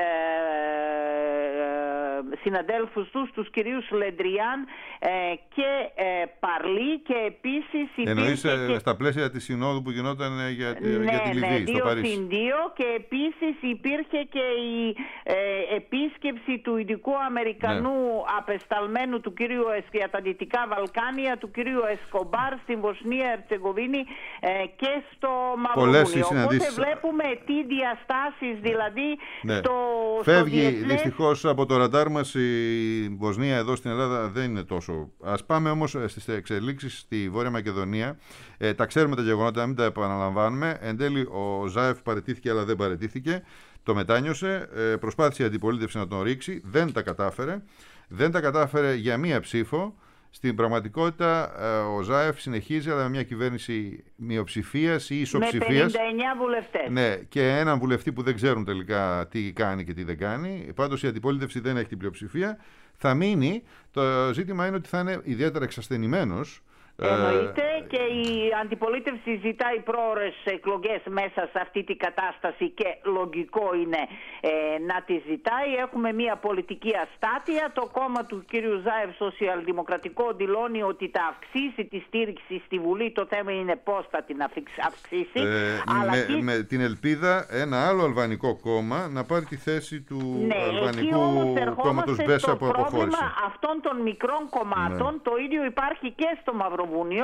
ε, συναδέλφους τους, τους κυρίους Λεντριάν ε, και ε, Παρλή, και επίσης υπήρχε... Εννοείς και... στα πλαίσια της συνόδου που γινόταν για, ναι, για τη Λιβύη, ναι, στο Παρίσι. Συν δύο, και επίσης υπήρχε και η ε, επίσκεψη του ειδικού Αμερικανού ναι. απεσταλμένου του κυρίου για τα Δυτικά Βαλκάνια, του κυρίου Εσκομπάρ στην Βοσνία Ερτσεγοβίνη ε, και στο Μαυροβούνιο. Οπότε βλέπουμε τι διαστάσεις δηλαδή ναι. στο, Φεύγει στο διεθνές... δυστυχώς από το ραντάρ μας η Βοσνία εδώ στην Ελλάδα, δεν είναι τόσο. Ας πάμε όμως στις εξελίξεις στη Βόρεια Μακεδονία. Ε, τα ξέρουμε τα γεγονότα, μην τα επαναλαμβάνουμε. Εν τέλει ο Ζάεφ παραιτήθηκε, αλλά δεν παραιτήθηκε. Το μετάνιωσε. Ε, προσπάθησε η αντιπολίτευση να τον ρίξει. Δεν τα κατάφερε. Δεν τα κατάφερε για μία ψήφο. Στην πραγματικότητα ο Ζάεφ συνεχίζει, αλλά με μια κυβέρνηση μειοψηφίας ή ισοψηφίας. Με πενήντα εννέα βουλευτές. Ναι, και έναν βουλευτή που δεν ξέρουν τελικά τι κάνει και τι δεν κάνει. Πάντως η αντιπολίτευση δεν έχει την πλειοψηφία. Θα μείνει. Το ζήτημα είναι ότι θα είναι ιδιαίτερα εξασθενημένος. Εννοείται, και η αντιπολίτευση ζητάει πρόωρες εκλογές μέσα σε αυτή την κατάσταση και λογικό είναι ε, να τη ζητάει. Έχουμε μια πολιτική αστάθεια. Το κόμμα του κ. Ζάεφ, Σοσιαλδημοκρατικό, δηλώνει ότι θα αυξήσει τη στήριξη στη Βουλή. Το θέμα είναι πώς θα την αυξήσει. Ε, Αλλά με, και... με την ελπίδα ένα άλλο αλβανικό κόμμα να πάρει τη θέση του ναι, αλβανικού κόμματος Μπέσα που αποχώρησε. Το πρόβλημα αυτών των μικρών κομμάτων, ναι. Το ίδιο υπάρχει και στο Μαυροβούνιο,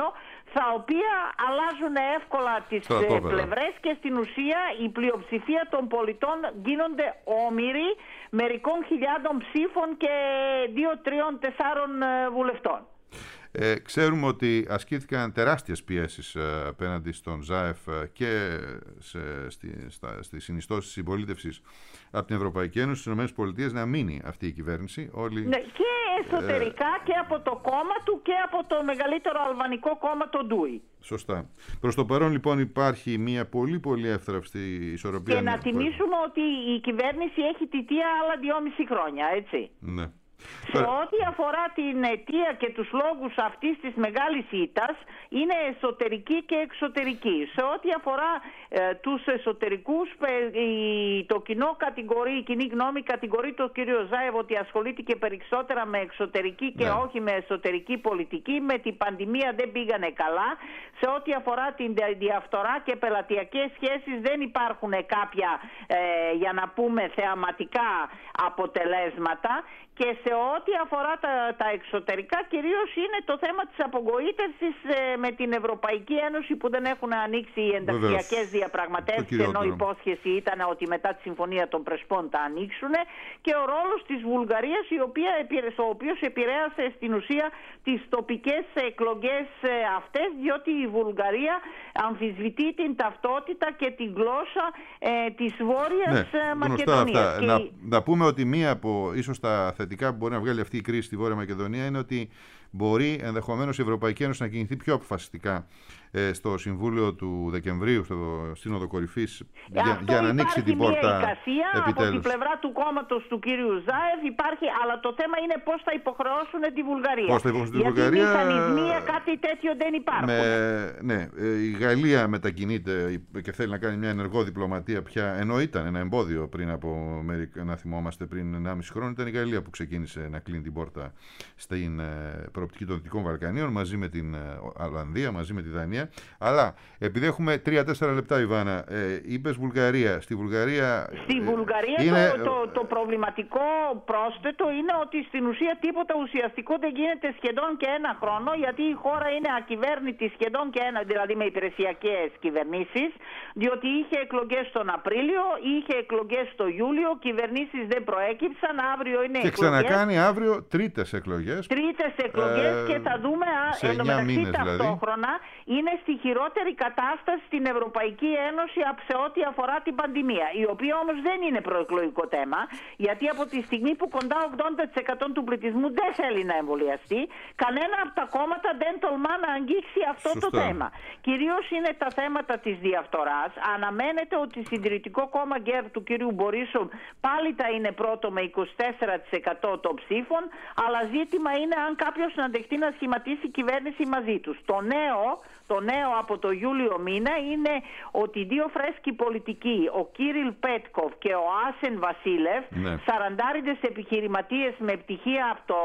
τα οποία αλλάζουν εύκολα τις πλευρές και στην ουσία η πλειοψηφία των πολιτών γίνονται όμοιροι μερικών χιλιάδων ψήφων και δύο, τριών, τεσσάρων βουλευτών. Ε, ξέρουμε ότι ασκήθηκαν τεράστιες πιέσεις ε, απέναντι στον Ζάεφ και σε, στη, στα, στη συνιστώση της συμπολίτευσης από την Ευρωπαϊκή Ένωση, στις ΗΠΑ, να μείνει αυτή η κυβέρνηση. Όλοι, ναι, και εσωτερικά ε, και από το κόμμα του και από το μεγαλύτερο αλβανικό κόμμα, το Ντούι. Σωστά. Προς το παρόν λοιπόν υπάρχει μια πολύ πολύ εύθραυστη ισορροπία. Και να τιμήσουμε ότι η κυβέρνηση έχει θητεία άλλα δυόμιση χρόνια, έτσι. Ναι. Σε ό,τι αφορά την αιτία και τους λόγους αυτής της μεγάλης ήττας, είναι εσωτερική και εξωτερική. Σε ό,τι αφορά ε, τους εσωτερικούς, ε, η, το κοινό κατηγορεί, η κοινή γνώμη κατηγορεί τον κύριο Ζάεφ ότι ασχολήθηκε περισσότερα με εξωτερική και ναι. όχι με εσωτερική πολιτική. Με την πανδημία δεν πήγανε καλά. Σε ό,τι αφορά την διαφθορά και πελατειακές σχέσεις δεν υπάρχουν κάποια, ε, για να πούμε, θεαματικά αποτελέσματα. Και σε ό,τι αφορά τα, τα εξωτερικά, κυρίως είναι το θέμα της απογοήτευσης ε, με την Ευρωπαϊκή Ένωση, που δεν έχουν ανοίξει οι ενταξιακές διαπραγματεύσεις, ενώ η υπόσχεση ήταν ότι μετά τη Συμφωνία των Πρεσπών θα ανοίξουν, και ο ρόλος της Βουλγαρίας, η οποία, ο οποίος επηρέασε στην ουσία τις τοπικές εκλογές ε, αυτές, διότι η Βουλγαρία αμφισβητεί την ταυτότητα και την γλώσσα ε, της Βόρειας ναι, Μακεδονίας. Και... Να, να πούμε ότι μία από ίσως τα θετικά που μπορεί να βγάλει αυτή η κρίση στη Βόρεια Μακεδονία είναι ότι μπορεί ενδεχομένως η Ευρωπαϊκή Ένωση να κινηθεί πιο αποφασιστικά ε, στο Συμβούλιο του Δεκεμβρίου, στο Σύνοδο Κορυφής, για, για να ανοίξει την πόρτα επιτέλους. Από την πλευρά του κόμματος του κύριου Ζάεφ υπάρχει, αλλά το θέμα είναι πώς θα υποχρεώσουν τη Βουλγαρία. Πώς θα υποχρεώσουν τη Γιατί Βουλγαρία. μηχανισμία κάτι τέτοιο δεν υπάρχουν. Με, ναι, η Γαλλία μετακινείται και θέλει να κάνει μια ενεργό διπλωματία πια, ενώ ήταν ένα εμπόδιο πριν από, να θυμόμαστε, πριν ενάμιση χρόνο, ήταν η Γαλλία που ξεκίνησε να κλείνει την πόρτα στην προοπτική των Δυτικών Βαλκανίων μαζί με την Ολλανδία, μαζί με τη Δανία. Αλλά επειδή έχουμε τρία τέσσερα λεπτά, Ιβάνα, ε, είπες Βουλγαρία. Στη Βουλγαρία, στη Βουλγαρία ε, είναι... το, το, το προβληματικό πρόσθετο είναι ότι στην ουσία τίποτα ουσιαστικό δεν γίνεται σχεδόν και ένα χρόνο, γιατί η χώρα είναι ακυβέρνητη σχεδόν και ένα, δηλαδή με υπηρεσιακές κυβερνήσεις, διότι είχε εκλογές τον Απρίλιο, είχε εκλογές τον Ιούλιο, κυβερνήσεις δεν προέκυψαν, αύριο είναι και εκλογές. Και ξανακάνει αύριο τρίτες εκλογές. Τρίτες εκλογές ε, και θα δούμε εντωμεταξύ ταυτόχρονα δηλαδή. Είναι στη χειρότερη κατάσταση στην Ευρωπαϊκή Ένωση σε ό,τι αφορά την πανδημία, η οποία όμως δεν είναι προεκλογικό θέμα, γιατί από τη στιγμή που κοντά ογδόντα τοις εκατό του πληθυσμού δεν θέλει να εμβολιαστεί, κανένα από τα κόμματα δεν τολμά να αγγίξει αυτό Σωστά. το θέμα. Κυρίως είναι τα θέματα της διαφθοράς. Αναμένεται ότι το Συντηρητικό κόμμα ΓΚΕΡ του κ. Μπορίσοβ πάλι θα είναι πρώτο με είκοσι τέσσερα τοις εκατό των ψήφων, αλλά ζήτημα είναι αν κάποιος να δεχτεί να σχηματίσει κυβέρνηση μαζί τους. Το νέο Το νέο από το Ιούλιο μήνα είναι ότι δύο φρέσκοι πολιτικοί, ο Κύριλ Πέτκοφ και ο Άσεν Βασίλεφ, ναι. σαραντάριδες επιχειρηματίες με πτυχία από το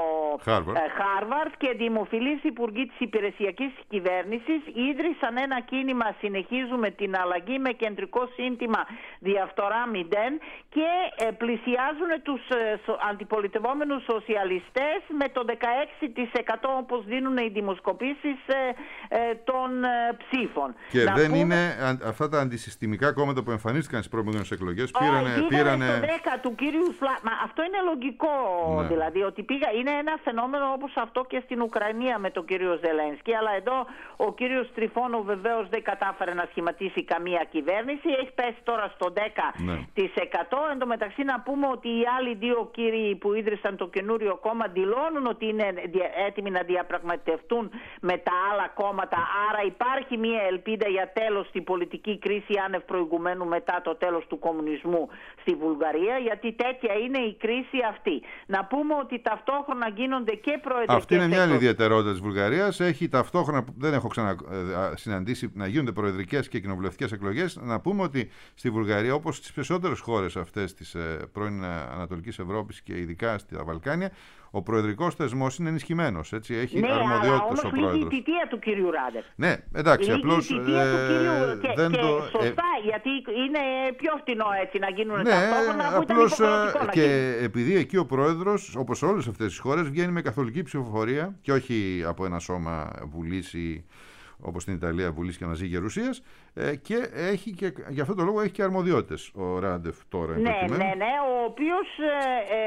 Χάρβαρντ και δημοφιλείς υπουργοί της υπηρεσιακής κυβέρνησης, ίδρυσαν ένα κίνημα «Συνεχίζουμε την αλλαγή» με κεντρικό σύνθημα «Διαφθορά μηδέν» και ε, πλησιάζουν τους ε, αντιπολιτευόμενους σοσιαλιστές με το δεκαέξι τοις εκατό όπως δίνουν οι δημοσκοπήσεις ε, ε, των ψήφων. Και να δεν πούμε... είναι αυτά τα αντισυστημικά κόμματα που εμφανίστηκαν στις προηγούμενες εκλογές. Πήρανε, oh, πήρανε... στο δέκα του κύριου Φλα... Μα αυτό είναι λογικό, ναι. Δηλαδή, ότι πήγα... είναι ένα φαινόμενο όπως αυτό και στην Ουκρανία με τον κύριο Ζελένσκι, αλλά εδώ ο κύριος Τριφώνov βεβαίως δεν κατάφερε να σχηματίσει καμία κυβέρνηση, έχει πέσει τώρα στο δέκα τοις εκατό. Ναι. Εν τω μεταξύ να πούμε ότι οι άλλοι δύο κύριοι που ίδρυσαν το καινούριο κόμμα δηλώνουν ότι είναι έτοιμοι να διαπραγματευτούν με τα άλλα κόμματα, άρα υπάρχει μια ελπίδα για τέλος στην πολιτική κρίση άνευ προηγουμένου μετά το τέλος του κομμουνισμού στη Βουλγαρία, γιατί τέτοια είναι η κρίση αυτή. Να πούμε ότι ταυτόχρονα γίνονται και προεδρικές. Αυτή είναι μια άλλη ιδιαιτερότητα της Βουλγαρίας. Έχει ταυτόχρονα, δεν έχω ξανασυναντήσει, να γίνονται προεδρικές και κοινοβουλευτικές εκλογές. Να πούμε ότι στη Βουλγαρία, όπως στις περισσότερες χώρες αυτές της πρώην Ανατολικής Ευρώπης και ειδικά στα Βαλκάνια, ο προεδρικός θεσμός είναι ενισχυμένος. Έτσι, έχει ναι, αρμοδιότητες ο πρόεδρος. Ναι, η θητεία του κύριου Ράντεφ. Ναι, εντάξει, απλώς. Η θητεία ε, του κύριου. Και, δεν και το, σωστά, ε, γιατί είναι πιο φτηνό έτσι να γίνουν ναι, ταυτόχρονα. Απλώς, και επειδή εκεί ο πρόεδρος, όπως σε όλες αυτές τις χώρες, βγαίνει με καθολική ψηφοφορία και όχι από ένα σώμα βουλής ή, όπως στην Ιταλία, Βουλής και Αναζή Γερουσίας, ε, και έχει και γι' αυτό το λόγο έχει και αρμοδιότητες ο Ράντεφ τώρα. Ναι, ναι, ναι, ο οποίος ε, ε,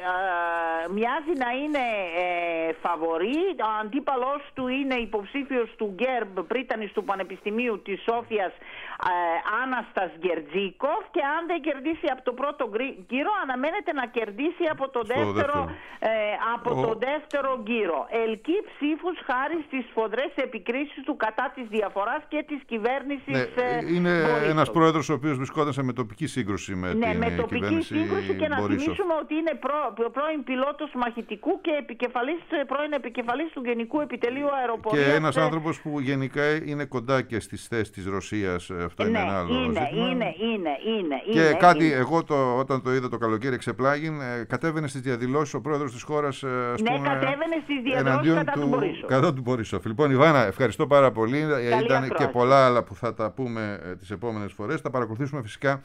ε, μοιάζει να είναι ε, φαβορί. Ο αντίπαλος του είναι υποψήφιος του Γκέρμπ, πρίτανης του Πανεπιστημίου της Σόφιας, ε, Άναστας Γκερτζίκοφ, και αν δεν κερδίσει από το πρώτο γύρο, αναμένεται να κερδίσει από το δεύτερο, δεύτερο. Ε, από ο... το δεύτερο γύρο. Ελκύει ψήφους χάρη στις σφοδρές επικρίσεις του κατά της διαφοράς και της κυβέρνησης. Ναι, είναι ένας πρόεδρος ο οποίος βρισκόταν σε μετοπική σύγκρουση με ναι, την με τοπική κυβέρνηση σύγκρουση και να Μπορίσοφ. θυμίσουμε ότι είναι προ, πρώην πιλότος μαχητικού και επικεφαλής, πρώην επικεφαλής του Γενικού Επιτελείου Αεροπορίας. Και ένας άνθρωπος που γενικά είναι κοντά και στις θέσεις της Ρωσίας. Αυτό ναι, είναι ένα άλλο είναι, ζήτημα. Είναι, είναι, είναι. Και είναι, κάτι, είναι. εγώ το, όταν το είδα το καλοκαίρι εξεπλάγει, ε, κατέβαινε στις διαδηλώσεις ο πρόεδρος της χώρας. Ε, ναι, πούμε, κατέβαινε στις διαδηλώσεις κατά του Μπορίσοφ. Κατά του Μπορίσοφ. Λοιπόν, Ιβάνα, ευχαριστώ πάρα πολύ. Καλή Ήταν ακρόαση. Και πολλά άλλα που θα τα πούμε ε, τις επόμενες φορές. Θα παρακολουθήσουμε φυσικά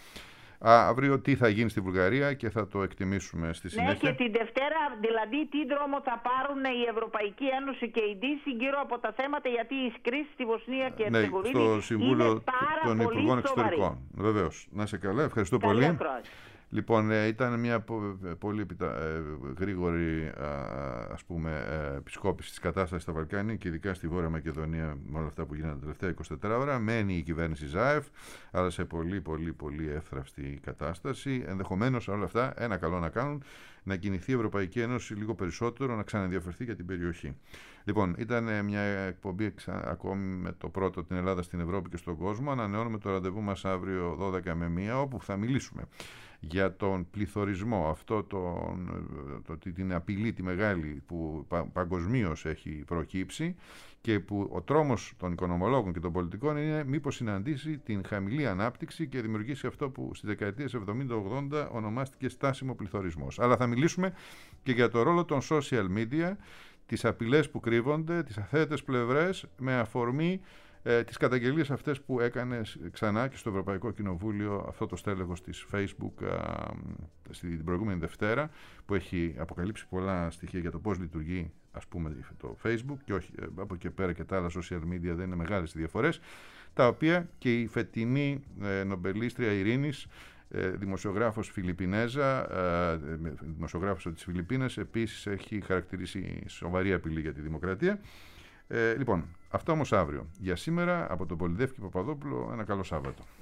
αύριο τι θα γίνει στη Βουλγαρία και θα το εκτιμήσουμε στη συνέχεια. Ναι, και την Δευτέρα, δηλαδή, τι δρόμο θα πάρουν η Ευρωπαϊκή Ένωση και η Δύση γύρω από τα θέματα, γιατί η κρίση στη Βοσνία και ναι, Ερζεγοβίνη στο Συμβούλιο είναι πάρα των πολύ Υπουργών σοβαρή. Εξωτερικών. Βεβαίως. Να είσαι καλά. Ευχαριστώ Καλή πολύ. ακρόαση. Λοιπόν, ε, ήταν μια πολύ ε, γρήγορη ας πούμε, ε, επισκόπηση της κατάστασης στα Βαλκάνια και ειδικά στη Βόρεια Μακεδονία με όλα αυτά που γίνανε τα τελευταία είκοσι τέσσερις ώρα. Μένει η κυβέρνηση Ζάεφ, αλλά σε πολύ πολύ πολύ εύθραυστη κατάσταση. Ενδεχομένως όλα αυτά ένα καλό να κάνουν, να κινηθεί η Ευρωπαϊκή Ένωση λίγο περισσότερο, να ξαναενδιαφερθεί για την περιοχή. Λοιπόν, ήταν μια εκπομπή ακόμη με το πρώτο, την Ελλάδα στην Ευρώπη και στον κόσμο. Ανανεώνουμε το ραντεβού μας αύριο δώδεκα με μία, όπου θα μιλήσουμε για τον πληθωρισμό, αυτό τον, το, την απειλή τη μεγάλη που πα, παγκοσμίως έχει προκύψει και που ο τρόμος των οικονομολόγων και των πολιτικών είναι μήπως συναντήσει την χαμηλή ανάπτυξη και δημιουργήσει αυτό που στις δεκαετίες εβδομήντα ογδόντα ονομάστηκε στάσιμο πληθωρισμός. Αλλά θα μιλήσουμε και για το ρόλο των social media, τις απειλές που κρύβονται, τις αθέατες πλευρές, με αφορμή Ε, τις καταγγελίες αυτές που έκανε ξανά και στο Ευρωπαϊκό Κοινοβούλιο αυτό το στέλεχος της Facebook α, στην προηγούμενη Δευτέρα, που έχει αποκαλύψει πολλά στοιχεία για το πώς λειτουργεί, ας πούμε, το Facebook, και όχι, από εκεί πέρα και τα άλλα social media δεν είναι μεγάλες διαφορές, τα οποία και η φετινή ε, νομπελίστρια Ειρήνης, ε, δημοσιογράφος Φιλιππινέζα, ε, δημοσιογράφος από τις Φιλιππίνες, επίσης έχει χαρακτηρίσει σοβαρή απειλή για τη δημοκρατία. Ε, λοιπόν, αυτό όμως αύριο. Για σήμερα από τον Πολυδεύκη Παπαδόπουλο, ένα καλό Σάββατο.